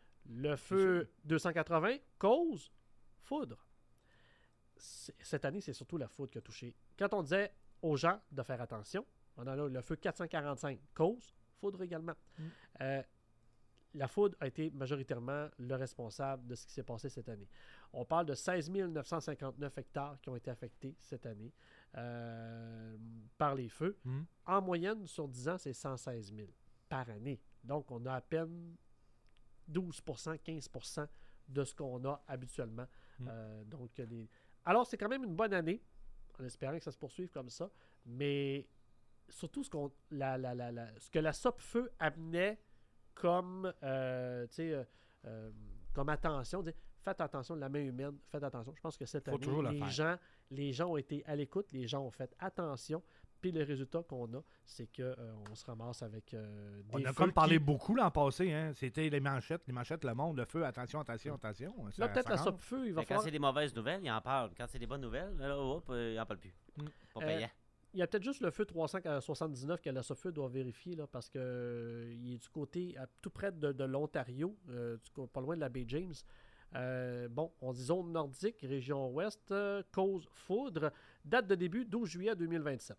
Le feu deux cent quatre-vingts cause foudre. C'est, cette année, c'est surtout la foudre qui a touché. Quand on disait aux gens de faire attention, on a là le feu quatre cent quarante-cinq cause foudre également. Mm. Euh, La foudre a été majoritairement le responsable de ce qui s'est passé cette année. On parle de seize mille neuf cent cinquante-neuf hectares qui ont été affectés cette année euh, par les feux. Mmh. En moyenne, sur dix ans, c'est cent seize mille par année. Donc, on a à peine douze pour cent, quinze pour cent de ce qu'on a habituellement. Mmh. Euh, donc, les... Alors, c'est quand même une bonne année, en espérant que ça se poursuive comme ça. Mais surtout, ce, qu'on, la, la, la, la, ce que la Sopfeu amenait comme, euh, tu sais, euh, euh, comme attention, faites attention de la main humaine, faites attention. Je pense que cette Faut année, les gens, les gens ont été à l'écoute, les gens ont fait attention, puis le résultat qu'on a, c'est qu'on euh, se ramasse avec euh, des On a feux comme parlé qui... beaucoup l'an passé, hein? C'était les manchettes, les manchettes, le monde, le feu, attention, attention, attention. Ça, là, peut-être ça la Sopfeu, il va Mais falloir... Quand c'est des mauvaises nouvelles, il en parle. Quand c'est des bonnes nouvelles, là, hop, euh, il n'en parle plus. Mm. Pas payant. Euh, Il y a peut-être juste le feu trois cent soixante-dix-neuf que la Sopfeu doit vérifier, là, parce qu'il euh, est du côté, à, tout près de, de l'Ontario, euh, du, pas loin de la baie James. Euh, bon, on dit zone nordique, région ouest, euh, cause foudre, date de début douze juillet deux mille vingt-sept.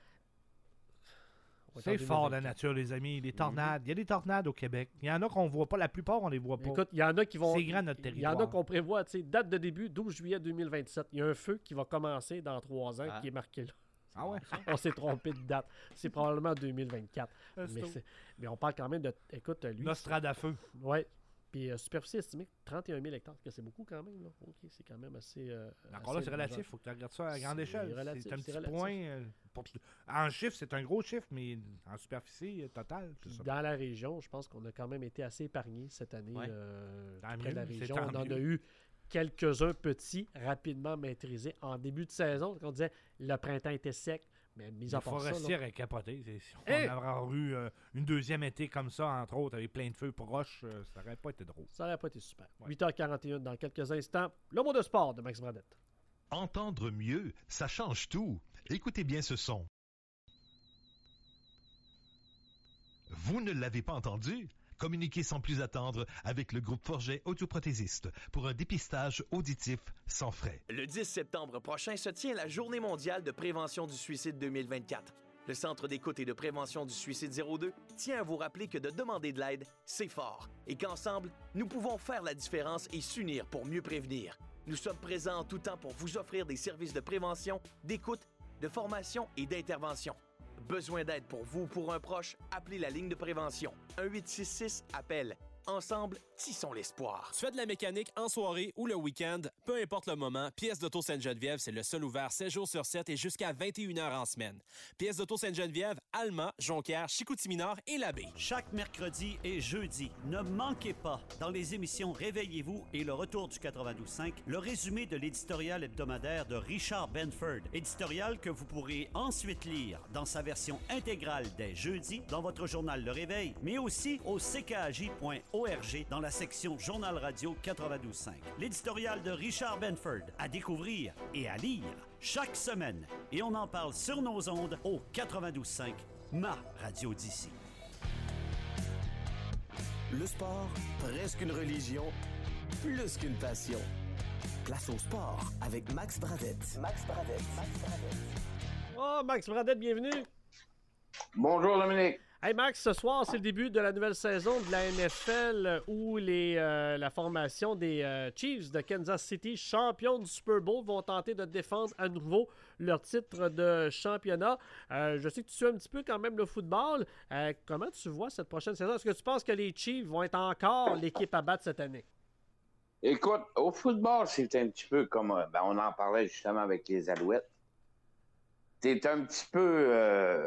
C'est fort la nature, les amis. Les tornades. Mm-hmm. Il y a des tornades au Québec. Il y en a qu'on ne voit pas. La plupart, on ne les voit pas. Écoute, il y en a qui vont... C'est grand notre territoire. Il y en a qu'on prévoit, tu sais, date de début douze juillet deux mille vingt-sept. Il y a un feu qui va commencer dans trois ans ah. qui est marqué là. Ah ouais? On s'est trompé de date. C'est probablement deux mille vingt-quatre. mais, c'est, mais on parle quand même de... Écoute, lui... Nostradafeu. Oui. Puis euh, superficie estimée trente et un mille hectares. C'est beaucoup quand même. Là. OK, c'est quand même assez... Euh, Encore assez là, c'est relatif. Il faut que tu regardes ça à grande c'est échelle. Relatif, c'est un c'est petit relatif. point... Euh, pour... En chiffre, c'est un gros chiffre, mais en superficie totale, c'est ça. Dans la région, je pense qu'on a quand même été assez épargnés cette année. Ouais. Euh, près mieux, de la région, on en mieux. a eu quelques-uns petits, rapidement maîtrisés. En début de saison, quand on disait le printemps était sec, mais mis à part ça... La forestière est capotée. Si on hey! avait eu euh, une deuxième été comme ça, entre autres, avec plein de feux proches, euh, ça n'aurait pas été drôle. Ça n'aurait pas été super. Ouais. huit heures quarante et un dans quelques instants. Le mot de sport de Max Bradette. Entendre mieux, ça change tout. Écoutez bien ce son. Vous ne l'avez pas entendu? Communiquez sans plus attendre avec le groupe Forget Audioprothésiste pour un dépistage auditif sans frais. Le dix septembre prochain se tient la Journée mondiale de prévention du suicide deux mille vingt-quatre. Le Centre d'écoute et de prévention du suicide zéro deux tient à vous rappeler que de demander de l'aide, c'est fort et qu'ensemble, nous pouvons faire la différence et s'unir pour mieux prévenir. Nous sommes présents en tout temps pour vous offrir des services de prévention, d'écoute, de formation et d'intervention. Besoin d'aide pour vous ou pour un proche? Appelez la ligne de prévention. un huit six six appel Ensemble, tissons l'espoir. Tu fais de la mécanique en soirée ou le week-end, peu importe le moment, Pièces d'Auto Sainte-Geneviève, c'est le seul ouvert sept jours sur sept et jusqu'à vingt et une heures en semaine. Pièces d'Auto Sainte-Geneviève, Alma, Jonquière, Chicoutimi-Nord et Labbé. Chaque mercredi et jeudi, ne manquez pas, dans les émissions Réveillez-vous et Le Retour du quatre-vingt-douze cinq, le résumé de l'éditorial hebdomadaire de Richard Benford. Éditorial que vous pourrez ensuite lire dans sa version intégrale dès jeudi dans votre journal Le Réveil, mais aussi au c k a j point org dans la section Journal Radio quatre-vingt-douze cinq. L'éditorial de Richard Benford à découvrir et à lire chaque semaine. Et on en parle sur nos ondes au quatre-vingt-douze cinq, ma radio d'ici. Le sport, presque une religion, plus qu'une passion. Place au sport avec Max Bradette. Max Bradette. Max Bradette. Oh, Max Bradette, bienvenue. Bonjour, Dominique. Hey Max, ce soir, c'est le début de la nouvelle saison de la N F L où les, euh, la formation des euh, Chiefs de Kansas City, champions du Super Bowl, vont tenter de défendre à nouveau leur titre de championnat. Euh, je sais que tu suis un petit peu quand même le football. Euh, comment tu vois cette prochaine saison? Est-ce que tu penses que les Chiefs vont être encore l'équipe à battre cette année? Écoute, au football, c'est un petit peu comme... Ben, on en parlait justement avec les Alouettes. C'est un petit peu... Euh,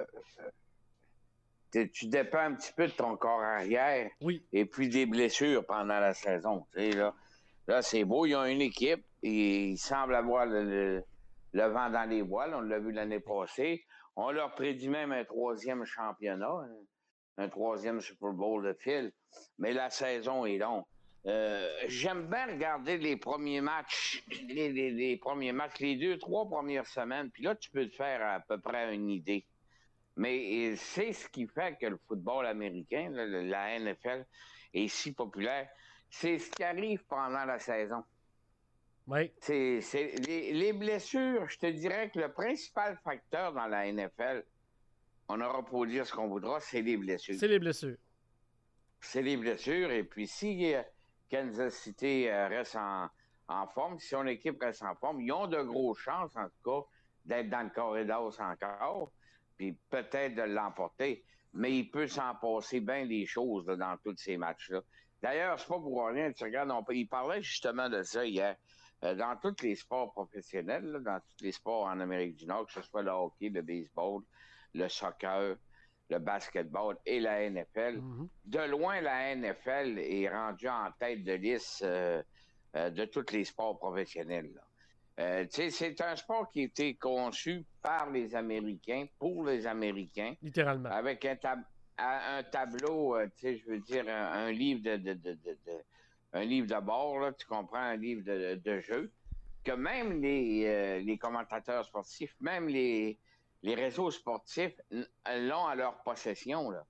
tu dépends un petit peu de ton corps arrière oui. et puis des blessures pendant la saison. Là, là c'est beau, ils ont une équipe et ils semblent avoir le, le, le vent dans les voiles. On l'a vu l'année passée. On leur prédit même un troisième championnat, un, un troisième Super Bowl de fil. Mais la saison est longue. Euh, j'aime bien regarder les premiers matchs, les, les, les premiers matchs, les deux, trois premières semaines. Puis là, tu peux te faire à peu près une idée. Mais c'est ce qui fait que le football américain, la N F L, est si populaire. C'est ce qui arrive pendant la saison. Oui. C'est, c'est, les, les blessures, je te dirais que le principal facteur dans la N F L, on aura pour dire ce qu'on voudra, c'est les blessures. C'est les blessures. C'est les blessures. Et puis, si euh, Kansas City euh, reste en, en forme, si son équipe reste en forme, ils ont de grosses chances, en tout cas, d'être dans le corridor encore. Puis peut-être de l'emporter, mais il peut s'en passer bien des choses là, dans tous ces matchs-là. D'ailleurs, c'est pas pour rien, tu regardes, on, il parlait justement de ça hier. Euh, dans tous les sports professionnels, là, dans tous les sports en Amérique du Nord, que ce soit le hockey, le baseball, le soccer, le basketball et la N F L, mm-hmm. de loin, la N F L est rendue en tête de liste euh, euh, de tous les sports professionnels, là. Euh, c'est un sport qui a été conçu par les Américains, pour les Américains. Littéralement. Avec un, tab un tableau, euh, je veux dire, un, un livre de, de, de, de, de un livre de bord, là, tu comprends, un livre de, de jeu, que même les, euh, les commentateurs sportifs, même les, les réseaux sportifs l'ont à leur possession, là.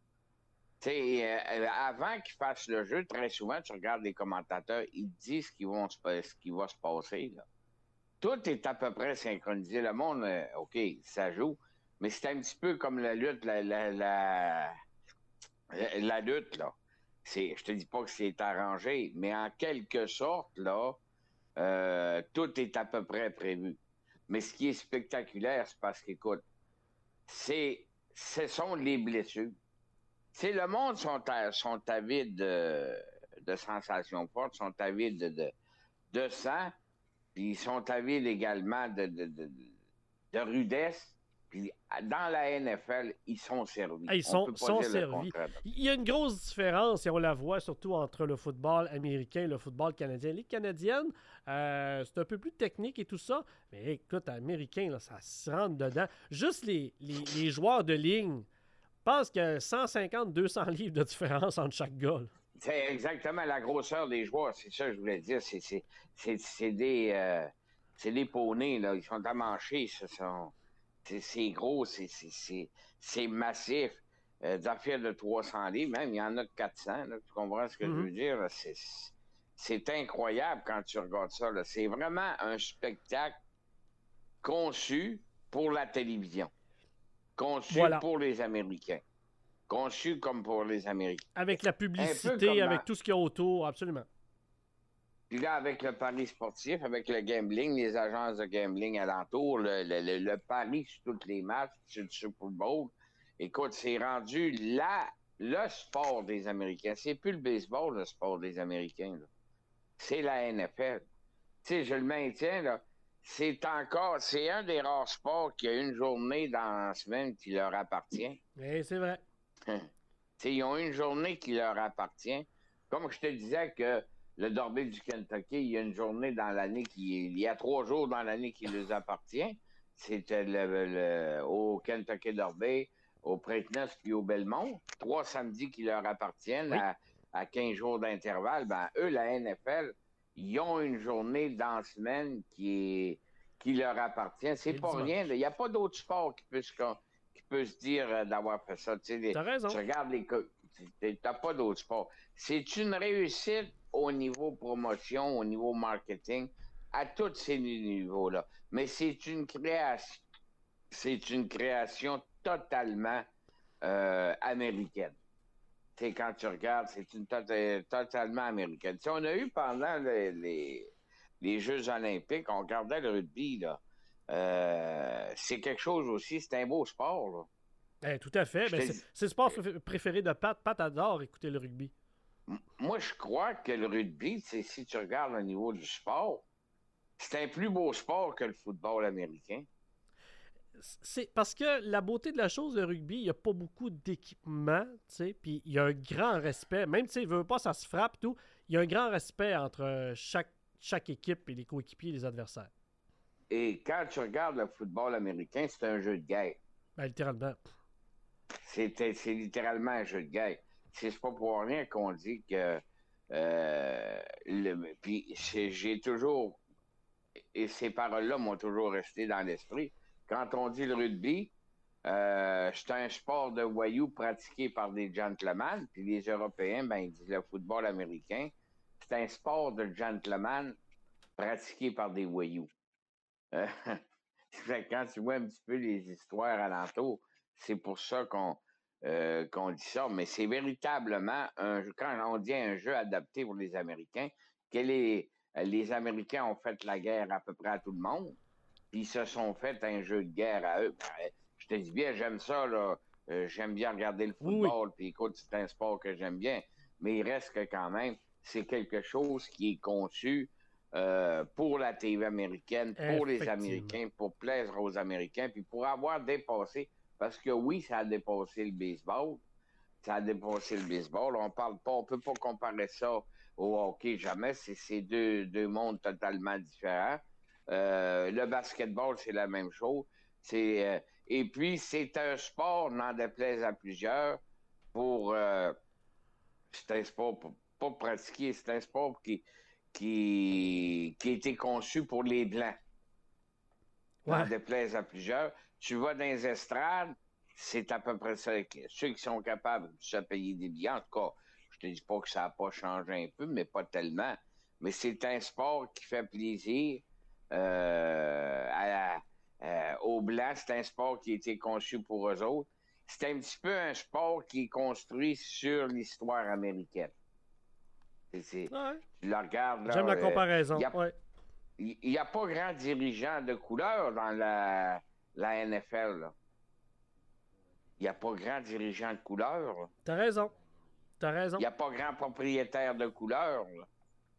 Euh, avant qu'ils fassent le jeu, très souvent, tu regardes les commentateurs, ils disent ce qui, vont se, ce qui va se passer, là. Tout est à peu près synchronisé. Le monde, euh, OK, ça joue, mais c'est un petit peu comme la lutte, la, la, la, la, la lutte, là. Je te dis pas que c'est arrangé, mais en quelque sorte, là, euh, tout est à peu près prévu. Mais ce qui est spectaculaire, c'est parce qu'écoute, c'est, ce sont les blessures. C'est le monde sont, à, sont avides de, de sensations fortes, sont avides de, de, de sang. Puis ils sont avides également de, de, de, de rudesse. Puis dans la N F L, ils sont servis. Ah, ils sont, sont servis. Il y a une grosse différence, et on la voit surtout entre le football américain et le football canadien. Les Canadiennes, euh, c'est un peu plus technique et tout ça. Mais écoute, américain, là, ça se rentre dedans. Juste les, les, les joueurs de ligne, je pense qu'il y a cent cinquante à deux cents livres de différence entre chaque gars. Là. C'est exactement la grosseur des joueurs, c'est ça que je voulais dire. C'est, c'est, c'est, c'est des euh, c'est des poneys, là. Ils sont amanchés, ce sont. C'est, c'est gros, c'est, c'est, c'est, c'est massif. Euh, des affaires de trois cents livres, même, il y en a de quatre cents, là. Tu comprends ce que mm-hmm. je veux dire? Là? C'est, c'est incroyable quand tu regardes ça, là. C'est vraiment un spectacle conçu pour la télévision. Conçu voilà. pour les Américains. Conçu comme pour les Américains. Avec la publicité, avec dans... tout ce qu'il y a autour, absolument. Puis là, avec le pari sportif, avec le gambling, les agences de gambling alentour, le, le, le, le pari sur tous les matchs, sur le Super Bowl, écoute, c'est rendu la le sport des Américains, c'est plus le baseball, le sport des Américains. Là. C'est la N F L. Tu sais, je le maintiens, là. C'est encore, c'est un des rares sports qui a une journée dans la semaine qui leur appartient. Oui, c'est vrai. T'sais, ils ont une journée qui leur appartient. Comme je te disais que le Derby du Kentucky, il y a une journée dans l'année qui... Il y a trois jours dans l'année qui leur appartient. C'était le, le, au Kentucky Derby, au Preakness puis au Belmont. Trois samedis qui leur appartiennent oui. à, à quinze jours d'intervalle. Ben, eux, la N F L, ils ont une journée dans la semaine qui, est, qui leur appartient. C'est pas dimanche. Rien. Il n'y a pas d'autre sport qui peut se, qui peut se dire euh, d'avoir fait ça. Tu sais, T'as raison. Tu regardes les... T'as pas d'autre sport. C'est une réussite au niveau promotion, au niveau marketing, à tous ces niveaux-là. Mais c'est une création, c'est une création totalement euh, américaine. Tu sais, quand tu regardes, c'est une to- totalement américaine. T'sais, on a eu pendant les, les, les Jeux olympiques, on regardait le rugby, là. Euh, c'est quelque chose aussi, c'est un beau sport, là. Eh, tout à fait. Ben, c'est, c'est le sport préféré de Pat. Pat adore écouter le rugby. Moi, je crois que le rugby, si tu regardes au niveau du sport, c'est un plus beau sport que le football américain. C'est parce que la beauté de la chose, le rugby, il n'y a pas beaucoup d'équipement, tu sais, puis il y a un grand respect. Même si il veut pas, ça se frappe, tout. Il y a un grand respect entre chaque, chaque équipe et les coéquipiers et les adversaires. Et quand tu regardes le football américain, c'est un jeu de guerre. Ben, littéralement. C'est, c'est littéralement un jeu de guerre. C'est pas pour rien qu'on dit que... Euh, le, puis j'ai toujours... Et ces paroles-là m'ont toujours resté dans l'esprit. Quand on dit le rugby, euh, c'est un sport de voyous pratiqué par des gentlemen, puis les Européens, ben, ils disent le football américain, c'est un sport de gentlemen pratiqué par des voyous. Euh, quand tu vois un petit peu les histoires alentour, c'est pour ça qu'on, euh, qu'on dit ça, mais c'est véritablement un jeu. Quand on dit un jeu adapté pour les Américains, que les, les Américains ont fait la guerre à peu près à tout le monde, puis ils se sont fait un jeu de guerre à eux. Ben, je te dis bien, j'aime ça, là. Euh, j'aime bien regarder le football, oui. Puis écoute, c'est un sport que j'aime bien, mais il reste que quand même, c'est quelque chose qui est conçu euh, pour la T V américaine, pour les Américains, pour plaire aux Américains, puis pour avoir dépassé. Parce que oui, ça a dépassé le baseball. Ça a dépassé le baseball. On parle pas, on peut pas comparer ça au hockey, jamais. C'est, c'est deux, deux mondes totalement différents. Euh, le basketball, c'est la même chose. C'est, euh, et puis, c'est un sport, n'en déplaise à plusieurs, pour... Euh, c'est un sport pour, pas pratiquer, c'est un sport qui, qui, qui a été conçu pour les Blancs. Ouais. N'en déplaise à plusieurs. Tu vas dans les estrades, c'est à peu près ça. Ceux qui sont capables de se payer des billets, en tout cas, je te dis pas que ça n'a pas changé un peu, mais pas tellement. Mais c'est un sport qui fait plaisir euh, à la, euh, aux Blancs. C'est un sport qui a été conçu pour eux autres. C'est un petit peu un sport qui est construit sur l'histoire américaine. C'est, c'est, ouais. Tu le regardes là. J'aime la comparaison. Il n'y a, a pas grand dirigeant de couleur dans la... La N F L, il n'y a pas grand dirigeant de couleur. Là. T'as raison. T'as raison. Il n'y a pas grand propriétaire de couleur. Là.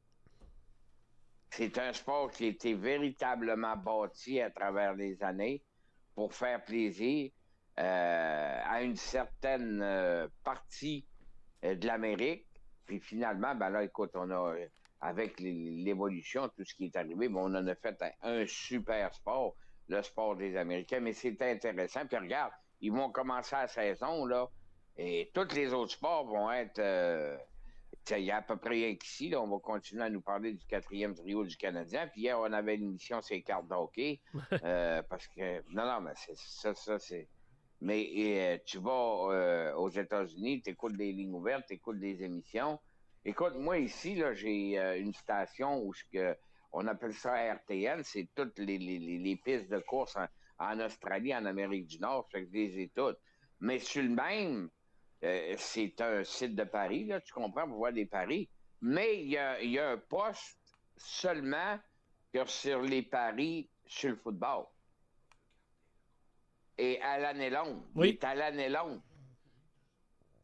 C'est un sport qui a été véritablement bâti à travers les années pour faire plaisir euh, à une certaine euh, partie euh, de l'Amérique. Puis finalement, ben là, écoute, on a, avec l'évolution, tout ce qui est arrivé, ben on en a fait un, un super sport. Le sport des Américains, mais c'est intéressant. Puis regarde, ils vont commencer la saison, là, et tous les autres sports vont être... Euh, il y a à peu près rien qu'ici, là, on va continuer à nous parler du quatrième trio du Canadien. Puis hier, on avait une émission sur les cartes de hockey, euh, parce que... Non, non, mais c'est ça, ça, c'est... Mais et, euh, tu vas euh, aux États-Unis, tu écoutes des lignes ouvertes, tu écoutes des émissions. Écoute, moi, ici, là, j'ai euh, une station où... que on appelle ça R T N, c'est toutes les, les, les pistes de course en, en Australie, en Amérique du Nord, fait que je les ai toutes. Mais sur le même, euh, c'est un site de paris, là, tu comprends, pour voir des paris. Mais il y a, y a un poste seulement que sur les paris sur le football. Et à l'année longue. Oui. Il est à l'année longue.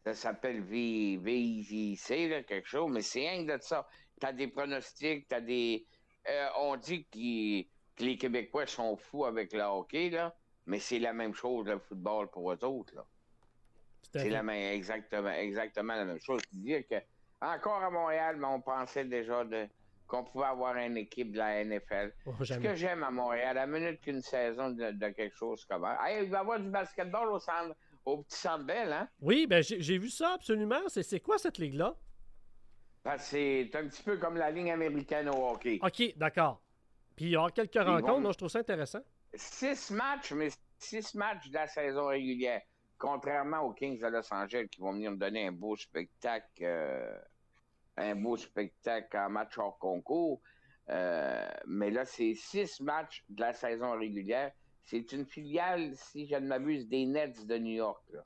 Ça s'appelle V I J C, là, quelque chose, mais c'est rien de ça. Tu as des pronostics, tu as des... Euh, on dit qu que les Québécois sont fous avec le hockey, là, mais c'est la même chose, le football, pour eux autres, là. C'est la même, exactement, exactement la même chose. Dire que, encore à Montréal, mais on pensait déjà de, qu'on pouvait avoir une équipe de la N F L. Oh, Ce que j'aime à Montréal, à la minute qu'une saison de, de quelque chose comme ça. Hey, il va y avoir du basketball au, centre, au petit Centre Bell, hein? Oui, ben j'ai vu ça absolument. C'est quoi cette ligue-là? Ben, c'est un petit peu comme la ligne américaine au hockey. OK, d'accord. Puis il y aura quelques Ils rencontres, vont- non, je trouve ça intéressant. Six matchs, mais six matchs de la saison régulière. Contrairement aux Kings de Los Angeles qui vont venir me donner un beau spectacle, euh, un beau spectacle en match hors concours. Euh, mais là, c'est six matchs de la saison régulière. C'est une filiale, si je ne m'abuse, des Nets de New York, là.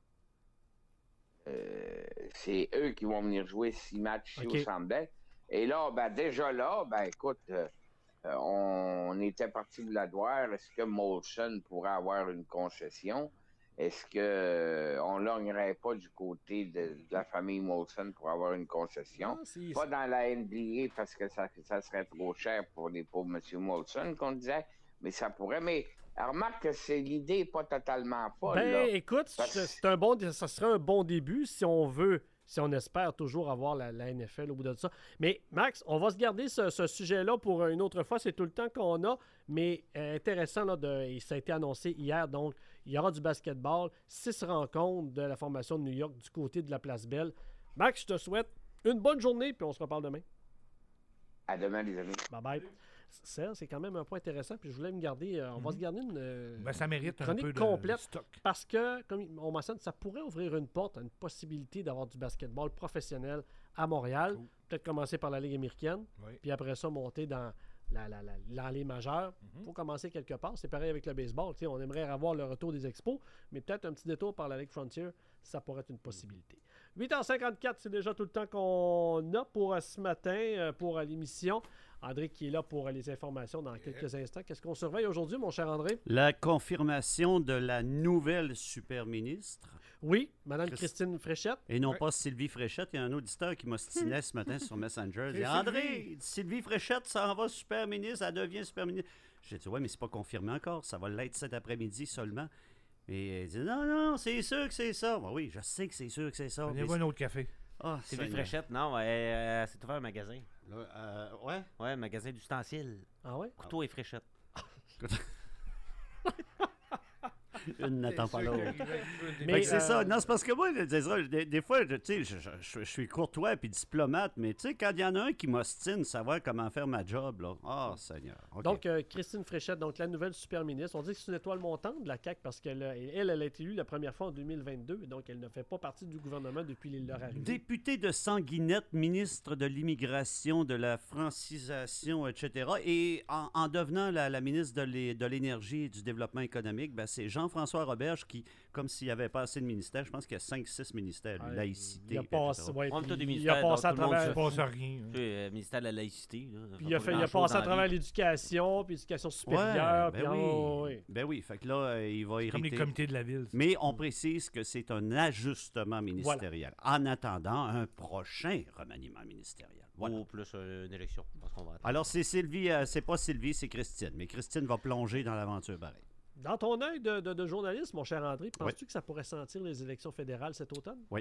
Euh, c'est eux qui vont venir jouer six matchs ici OK. au Centre Bell. Et là, ben, déjà là, ben écoute, euh, euh, on était parti de la douane. Est-ce que Molson pourrait avoir une concession? Est-ce que euh, on lorgnerait pas du côté de, de la famille Molson pour avoir une concession? Ah, si- Pas dans la N B A parce que ça, ça serait trop cher pour les pauvres M. Molson, qu'on disait, mais ça pourrait. Mais remarque que c'est l'idée n'est pas totalement folle. Ben, là. écoute, Parce- c'est c'est un bon, ça serait un bon début si on veut, si on espère toujours avoir la, la N F L au bout de ça. Mais Max, on va se garder ce, ce sujet-là pour une autre fois. C'est tout le temps qu'on a, mais euh, intéressant, là, de, et ça a été annoncé hier. Donc, il y aura du basketball, six rencontres de la formation de New York du côté de la Place Belle. Max, je te souhaite une bonne journée, puis on se reparle demain. À demain, les amis. Bye bye. Serge, c'est quand même un point intéressant, puis je voulais me garder, euh, on va se garder une euh, Ben, ça mérite un chronique peu de complète stock. parce que, comme on mentionne, ça pourrait ouvrir une porte à une possibilité d'avoir du basketball professionnel à Montréal. Peut-être commencer par la Ligue américaine, Oui. puis après ça, monter dans la, la, la, dans les majeures. Il faut commencer quelque part. C'est pareil avec le baseball. Tu sais, on aimerait avoir le retour des expos, mais peut-être un petit détour par la Ligue Frontier, ça pourrait être une possibilité. huit heures cinquante-quatre, c'est déjà tout le temps qu'on a pour euh, ce matin, euh, pour euh, l'émission. André qui est là pour euh, les informations dans quelques instants. Qu'est-ce qu'on surveille aujourd'hui, mon cher André? La confirmation de la nouvelle super ministre. Oui, Mme Christ- Christine Fréchette. Et non Ouais. pas Sylvie Fréchette. Il y a un auditeur qui m'ostinait ce matin sur Messenger. Il dit, C'est André, Sylvie. il dit, Sylvie Fréchette, ça en va super ministre, elle devient super ministre. J'ai dit, ouais, mais c'est pas confirmé encore. Ça va l'être cet après-midi seulement. Et il dit, non, non, c'est sûr que c'est ça. Ben oui, je sais que c'est sûr que c'est ça. Prenez-vous Mais un autre café. Ah, Sylvie Seigneur. Fréchette, non, elle, elle s'est ouvert un magasin. Là, euh, ouais? Ouais, un magasin d'ustensiles. Ah ouais? Couteau et fréchette. Une n'attend pas sûr l'autre. qu'il va être peu Fait Mais, que c'est euh, ça. Non, c'est parce que moi, je dirais, des, des fois, je- tu sais, je, je- je- je suis courtois puis diplomate, mais tu sais, quand il y en a un qui m'ostine, savoir comment faire ma job, là. Ah, Seigneur. OK. Donc, euh, Christine Fréchette, donc la nouvelle super ministre. On dit que c'est une étoile montante de la C A Q parce qu'elle a- elle, elle a été élue la première fois en deux mille vingt-deux, donc elle ne fait pas partie du gouvernement depuis leur arrivée. Député de Sanguinette, ministre de l'immigration, de la francisation, et cetera. Et en, en devenant la, la ministre de l'é- de l'Énergie et du Développement économique, ben, c'est Jean-François Roberge qui, comme s'il n'y avait pas assez de ministères, je pense qu'il y a cinq six ministères, lui, Ouais, laïcité, il a et passé- cetera. ouais, On a puis tous des il a ministères, passé donc à tout le monde travers- se- passe à rien. Tu sais, euh, ministère de la laïcité. Là, Puis il a, fait, il a passé à travers l'éducation, puis l'éducation supérieure. Ouais, puis ben en- oui. oui. Ben oui, fait que là, euh, il va hériter. Comme les comités de la ville. Mais on précise que c'est un ajustement ministériel. En attendant un prochain remaniement ministériel. Voilà. Ou plus euh, une élection. Parce qu'on va attendre. Alors, c'est Sylvie, euh, c'est pas Sylvie, c'est Christine. Mais Christine va plonger dans l'aventure pareil. Dans ton œil de, de- de journaliste, mon cher André, penses-tu Oui. que ça pourrait sentir les élections fédérales cet automne? Oui.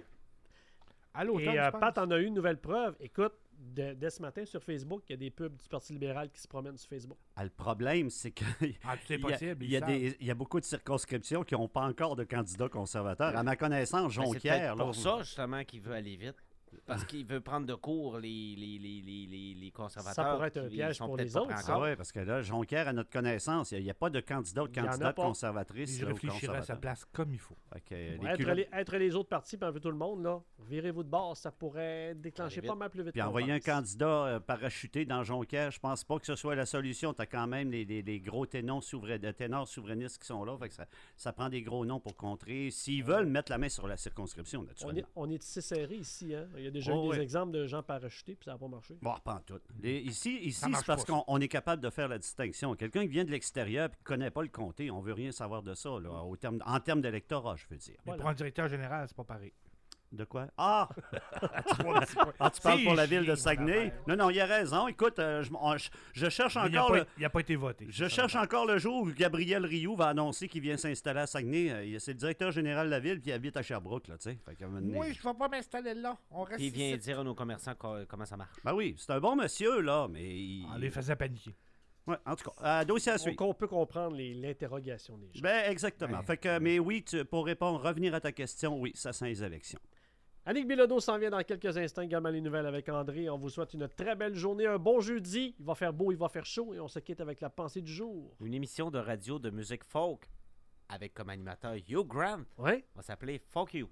À l'automne, Et euh, je pense. Pat en a eu une nouvelle preuve. Écoute, de- dès ce matin sur Facebook, il y a des pubs du Parti libéral qui se promènent sur Facebook. Ah, le problème, c'est que Ah, tout est il y a- possible, il y, a ils des- il y a beaucoup de circonscriptions qui n'ont pas encore de candidats conservateurs. À ma connaissance, Ben, c'est Jonquière... peut-être là, pour vous- ça, justement, qu'il veut aller vite. Parce qu'il veut prendre de court les, les, les, les, les, les conservateurs. Ça pourrait être un qui piège sont pour peut-être les pas autres, prêts ça. Ah encore. oui, parce que là, Jonquière, à notre connaissance, il n'y a, pas de candidat ou de Il y en a candidate pas. conservatrice. Je là, ou réfléchirai à sa conservateur. place comme il faut. Fait que, euh, les Ouais, être, culottes- les, être les autres partis, puis enlever tout le monde, là, virez-vous de bord, ça pourrait déclencher Aller pas vite. mal plus vite. Puis qu'on envoyer un pense. candidat euh, parachuté dans Jonquière, je pense pas que ce soit la solution. Tu as quand même les, les- les gros ténors, souverain- de ténors souverainistes qui sont là. Fait que ça, ça prend des gros noms pour contrer. S'ils veulent mettre la main sur la circonscription, On est, naturellement. on est tissé serré ici. Hein? Il y a déjà Oh, eu des ouais. exemples de gens parachutés, puis ça n'a pas marché. Bon, pas en tout. Les- ici, ici Ça marche c'est parce pas, qu'on on est capable de faire la distinction. Quelqu'un qui vient de l'extérieur et qui ne connaît pas le comté, on veut rien savoir de ça, là, au terme, en termes d'électorat, je veux dire. Mais pour un directeur général, c'est pas pareil. De quoi? Ah! Trois petits points. ah, tu parles C'est pour la ville chiant, de Saguenay? mon Non, non, il a raison. Écoute, euh, je, on- je- je cherche Mais il a encore... pas- le- il n'a pas été voté. Je cherche encore le jour où Gabriel Rioux va annoncer qu'il vient s'installer à Saguenay. Euh, il- C'est le directeur général de la ville, puis il habite à Sherbrooke, là, tu sais. Fait qu'à un moment donné- Moi, je ne vais pas m'installer là. On reste Puis il vient ici. dire à nos commerçants co- comment ça marche. Ben oui, c'est un bon monsieur, là, mais... Il... On les faisait paniquer. Ouais, en tout cas, euh, dossier à suivre. Donc, on peut comprendre les- l'interrogation des gens. Ben, exactement. Fait que, mais oui, tu- pour répondre, revenir à ta question, oui, ça sent les élections. Annick Bilodeau s'en vient dans quelques instants, également les nouvelles avec André. On vous souhaite une très belle journée, un bon jeudi. Il va faire beau, il va faire chaud et on se quitte avec la pensée du jour. Une émission de radio de musique folk avec comme animateur Hugh Grant. Ouais. On va s'appeler Folk You.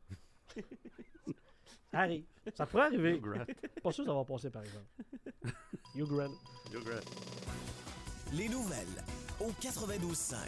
Arrive. Ça pourrait arriver. Hugh Grant. Pas sûr que ça va passer, par exemple. Hugh Grant. Hugh Grant. Les nouvelles au quatre-vingt-douze cinq.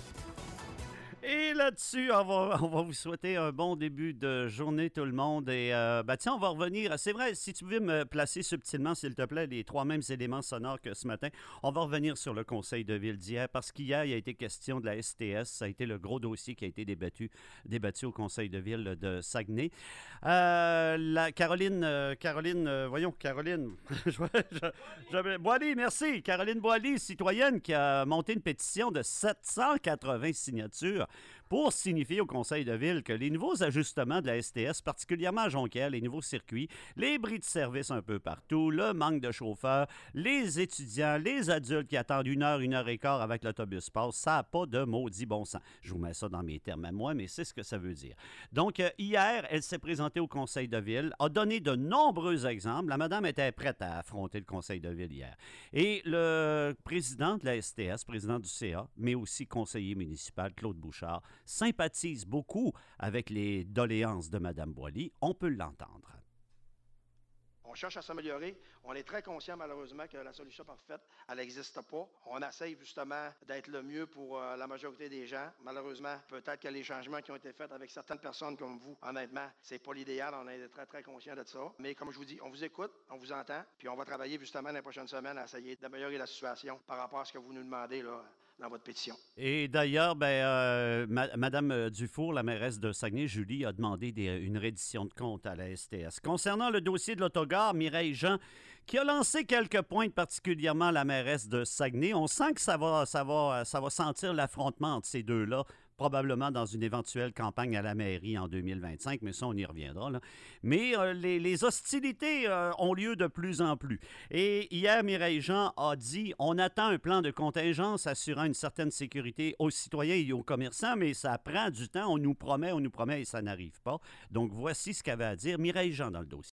Et là-dessus, on va, on va vous souhaiter un bon début de journée, tout le monde. Et euh, ben, tiens, on va revenir. C'est vrai, si tu veux me placer subtilement, s'il te plaît, les trois mêmes éléments sonores que ce matin, on va revenir sur le conseil de ville d'hier, parce qu'hier, il a été question de la S T S. Ça a été le gros dossier qui a été débattu, débattu au conseil de ville de Saguenay. Euh, la Caroline, euh, Caroline, euh, voyons, Caroline, je, je, je- Boily, merci. Caroline Boily, citoyenne, qui a monté une pétition de sept cent quatre-vingts signatures pour signifier au conseil de ville que les nouveaux ajustements de la S T S, particulièrement à Jonquière, les nouveaux circuits, les bris de service un peu partout, le manque de chauffeurs, les étudiants, les adultes qui attendent une heure, une heure et quart avec l'autobus passe, ça n'a pas de maudit bon sens. Je vous mets ça dans mes termes à moi, mais c'est ce que ça veut dire. Donc, euh, hier, elle s'est présentée au conseil de ville, a donné de nombreux exemples. La madame était prête à affronter le conseil de ville hier. Et le président de la S T S, président du C A, mais aussi conseiller municipal, Claude Bouchard, sympathise beaucoup avec les doléances de Mme Boily. On peut l'entendre. On cherche à s'améliorer. On est très conscient, malheureusement, que la solution parfaite, elle n'existe pas. On essaye justement d'être le mieux pour euh, la majorité des gens. Malheureusement, peut-être que les changements qui ont été faits avec certaines personnes comme vous, honnêtement, c'est pas l'idéal. On est très, très conscient de ça. Mais comme je vous dis, on vous écoute, on vous entend, puis on va travailler justement dans les prochaines semaines à essayer d'améliorer la situation par rapport à ce que vous nous demandez là, dans votre pétition. Et d'ailleurs, ben, euh, ma- Mme Dufour, la mairesse de Saguenay, Julie, a demandé des- une reddition de compte à la S T S. Concernant le dossier de l'autogare, Mireille Jean, qui a lancé quelques pointes, particulièrement la mairesse de Saguenay, on sent que ça va, ça va, ça va sentir l'affrontement entre ces deux-là, probablement dans une éventuelle campagne à la mairie en deux mille vingt-cinq, mais ça, on y reviendra, là. Mais euh, les, les hostilités euh, ont lieu de plus en plus. Et hier, Mireille Jean a dit « On attend un plan de contingence assurant une certaine sécurité aux citoyens et aux commerçants, mais ça prend du temps. On nous promet, on nous promet et ça n'arrive pas. » Donc, voici ce qu'avait à dire Mireille Jean dans le dossier.